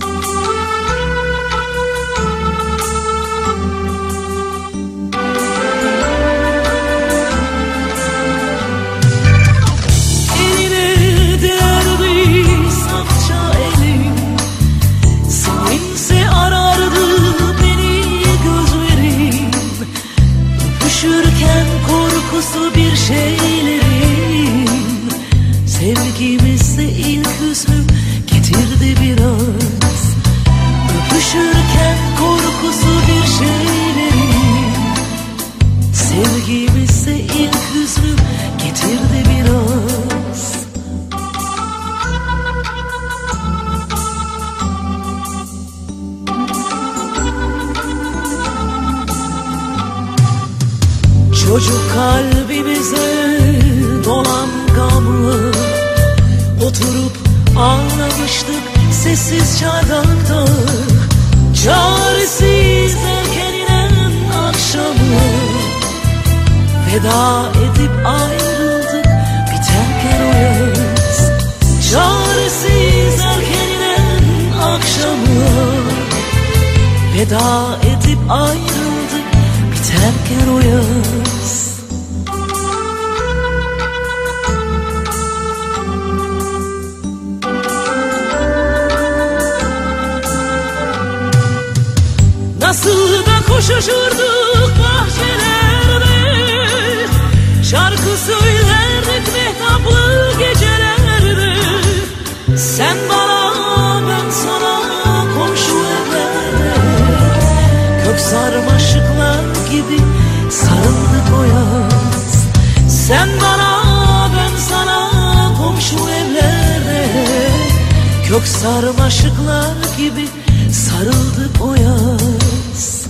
Eline değerdi safça elim, seninse arardı beni gözlerim. Öpüşürken korkusu bir şeylerim, sevgimizde ilk hüznü getirdi biraz. Öpüşürken korkusu bir şeylerim, sevgimizde ilk hüznü getirdi biraz. Çocuk kalbimize dolan gamlı, oturup ağlamıştık sessiz çardakta. Çaresiz erken inen akşamı, veda edip ayrıldık biterken o yaz. Çaresiz erken inen akşamı, veda edip ayrıldık biterken o yaz. Nasıl da koşuşurduk bahçelerde, şarkı söylerdik mehtaplı gecelerde. Sen bana ben sana komşu evlerde, kök sarmaşıklar gibi sarıldık o yaz. Sen bana ben sana komşu evlerde, kök sarmaşıklar gibi sarıldık o yaz.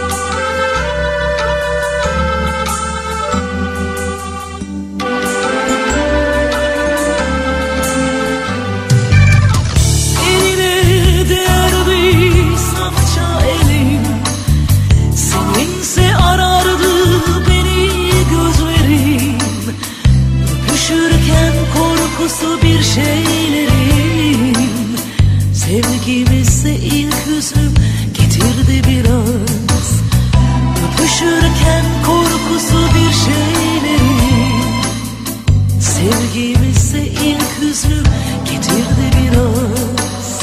Eline değerdi safça elim, seninse arardı beni gözlerim. Öpüşürken korkusu bir şeylerim, sevgimizde ilk hüznüm getirdi biraz. Öpüşürken korkusu bir şeylerim, sevgimizde ilk hüznüm getirdi biraz.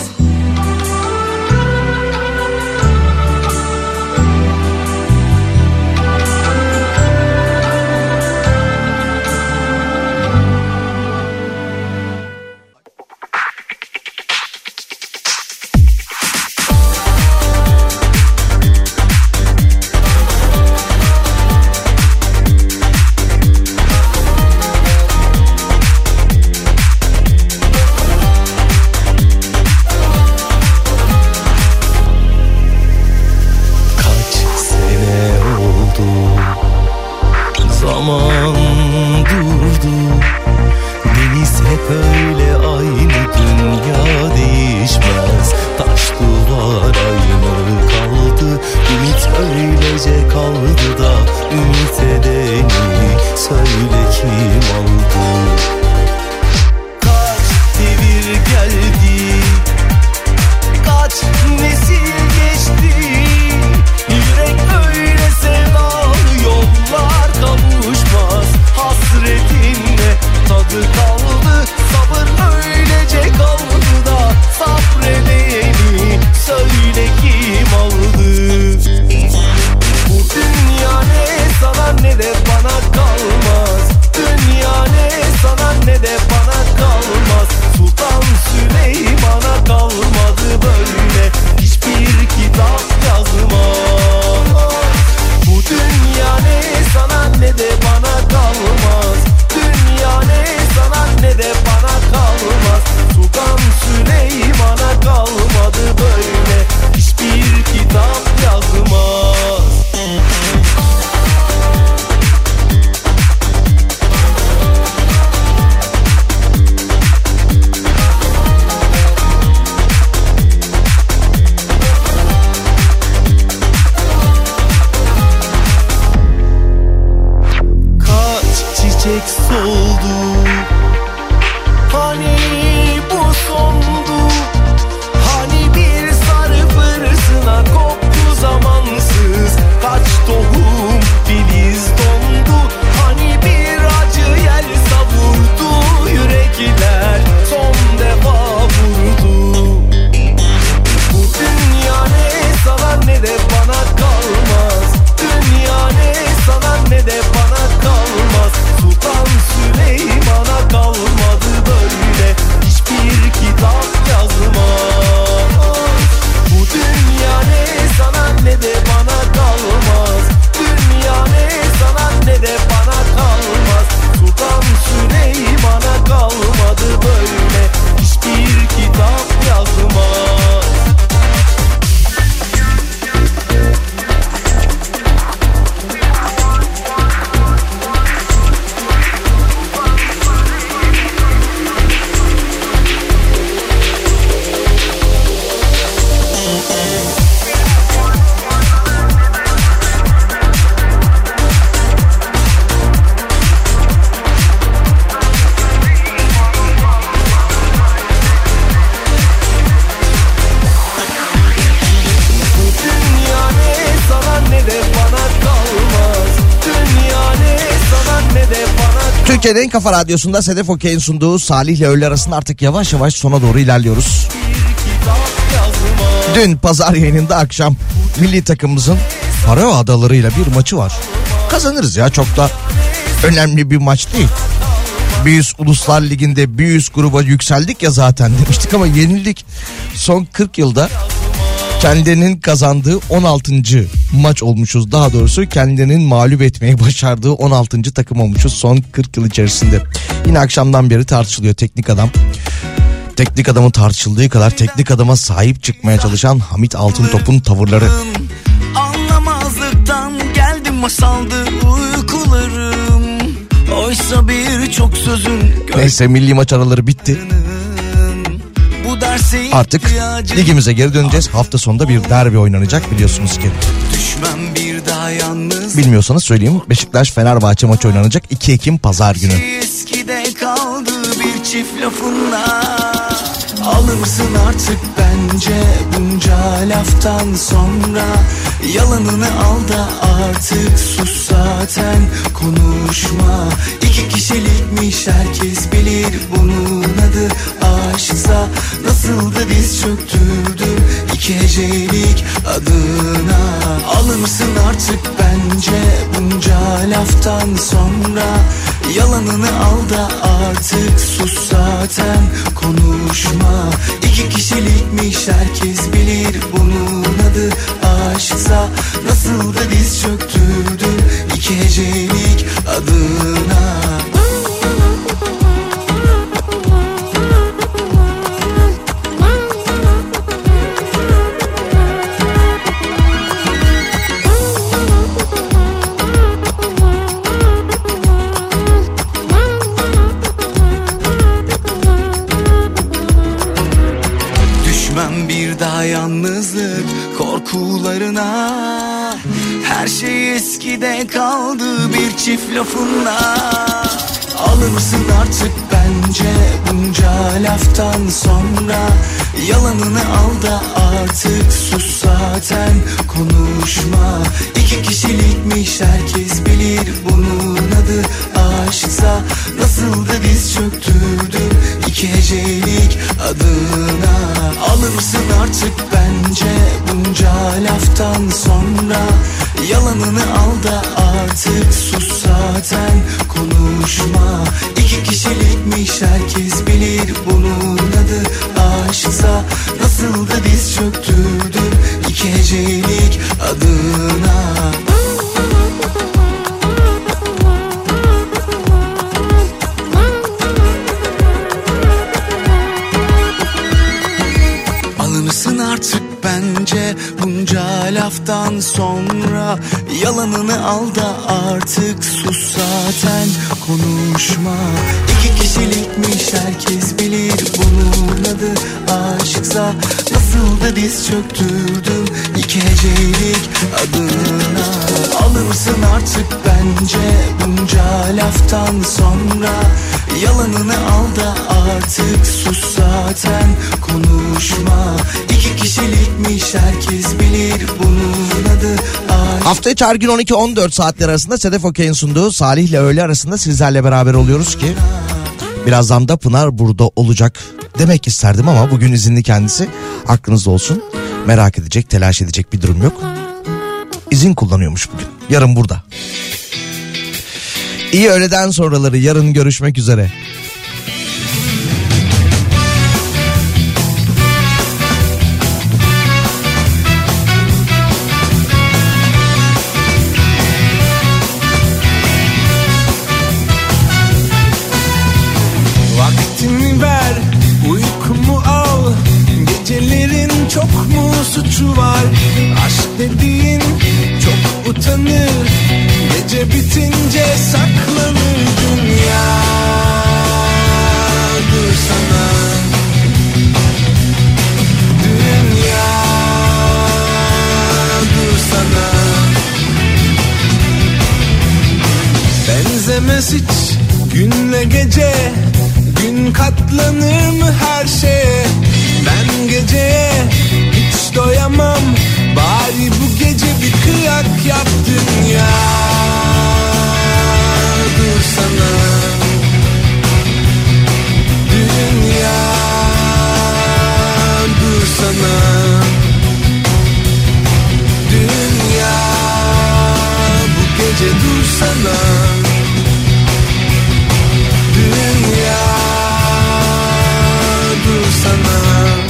Tadı kaldı sabır çiçek soldu. Hani bu sondu, hani bir sarı fırtına koptu zamansız. Kaç tohum filiz dondu, hani bir acı yel savurdu. Yürekler son defa vurdu. Bu dünya ne sana ne de bana kalmaz. Dünya ne sana ne de bana kalmaz. Sultan Süleyman'a kalmadı böyle hiçbir kitap yazmaz. Bu dünya ne sana ne de bana kalmaz. Dünya ne sana ne de bana kalmaz. Sultan Süleyman'a kalmadı böyle hiçbir kitap yazmaz. Türkiye'nin en kafa radyosunda Sedef Okey'in sunduğu Salih ile öğle arasında artık yavaş yavaş sona doğru ilerliyoruz. Dün pazar yayınında akşam milli takımımızın Faroe Adaları ile bir maçı var. Kazanırız ya, çok da önemli bir maç değil. Bir üst Uluslar Ligi'nde bir üst gruba yükseldik ya zaten demiştik ama yenildik. Son 40 yılda kendilerinin kazandığı 16. maç olmuşuz. Daha doğrusu kendilerinin mağlup etmeyi başardığı 16. takım olmuşuz son 40 yıl içerisinde. Yine akşamdan beri tartışılıyor teknik adam. Teknik adamın tartışıldığı kadar teknik adama sahip çıkmaya çalışan Hamit Altıntop'un tavırları. Anlamazlıktan geldim masaldı uykularım. Oysa birçok sözün... Neyse, milli maç araları bitti. Artık ligimize geri döneceğiz. Hafta sonunda bir derbi oynanacak biliyorsunuz ki. Bilmiyorsanız söyleyeyim. Beşiktaş-Fenerbahçe maçı oynanacak 2 Ekim Pazar günü. Eskide kaldı bir çift lafınla. Alırsın artık bence bunca laftan sonra. Yalanını al da artık sus zaten konuşma. 2 kişilikmiş herkes bilir bunun adı aşksa. Nasıl da diz çöktürdüm 2 hecelik adına. Alırsın artık bence bunca laftan sonra. Yalanını al da artık sus zaten konuşma. 2 kişilikmiş herkes bilir bunun adı aşksa. Nasıl da diz çöktürdüm 2 hecelik adına. Yalnızlık korkularına. Her şey eskide kaldı bir çift lafınla. Alırsın artık bence bunca laftan sonra. Yalanını al da artık sus zaten konuşma. 2 kişilikmiş herkes bilir bunun adı aşksa. Nasıl da diz çöktürdüm 2 hecelik adına. Alırsın artık bence bunca laftan sonra. Yalanını al da artık sus zaten konuşma. 2 kişilikmiş herkes bilir bunun adı aşksa. Nasıl da diz çöktürdüm 2 hecelik adına. Alınırsın artık bence bunca laftan sonra. Yalanını al da artık sus zaten konuşma. İki kişilikmiş herkes bilir bunun adı aşksa. Nasıl da diz çöktürdüm iki hecelik adına. Alırsın artık bence bunca laftan sonra. Yalanını al da artık sus zaten konuşma. İki kişilikmiş herkes bilir bunun adı aşk. Hafta içi her gün 12-14 saatler arasında Sedef Okey'in sunduğu Salih ile öğle arasında sizlerle beraber oluyoruz ki birazdan da Pınar burada olacak demek isterdim ama bugün izinli kendisi. Aklınızda olsun, merak edecek, telaş edecek bir durum yok. İzin kullanıyormuş bugün, yarın burada. İyi öğleden sonraları, yarın görüşmek üzere. Vaktimi ver, uykumu al. Gecelerin çok mu suçu var? Aşk dediğin çok utanır. Gece bitince saklanır dünya. Dur sana dünya, dur sana. Benzemez hiç günle gece. Gün katlanır mı her şeye? Ben geceye hiç doyamam. Bari bu gece bir kıyak yap dünya. Dur sana dünya, dur sana dünya. Bu gece dur sana dünya, dur sana.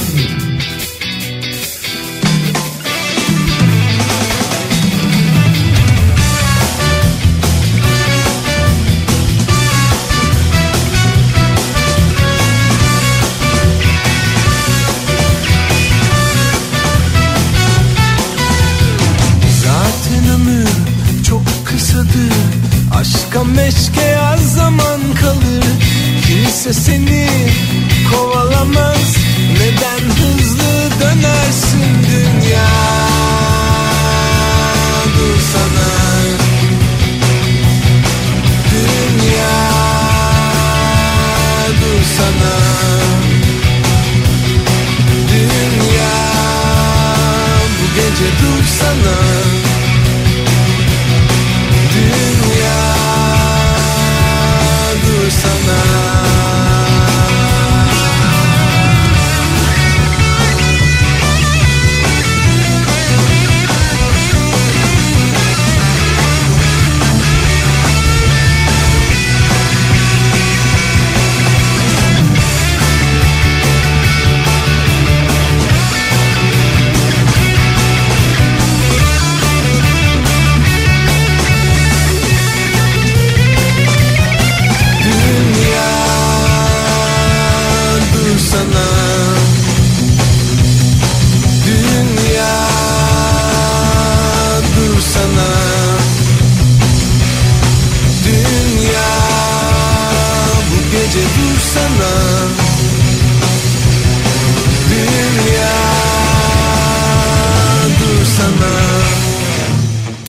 Zaten ömür çok kısadır. Aşka meşke az zaman kalır. Kimse seni kovalamaz. Neden hızlı dönersin dünya? Dur sana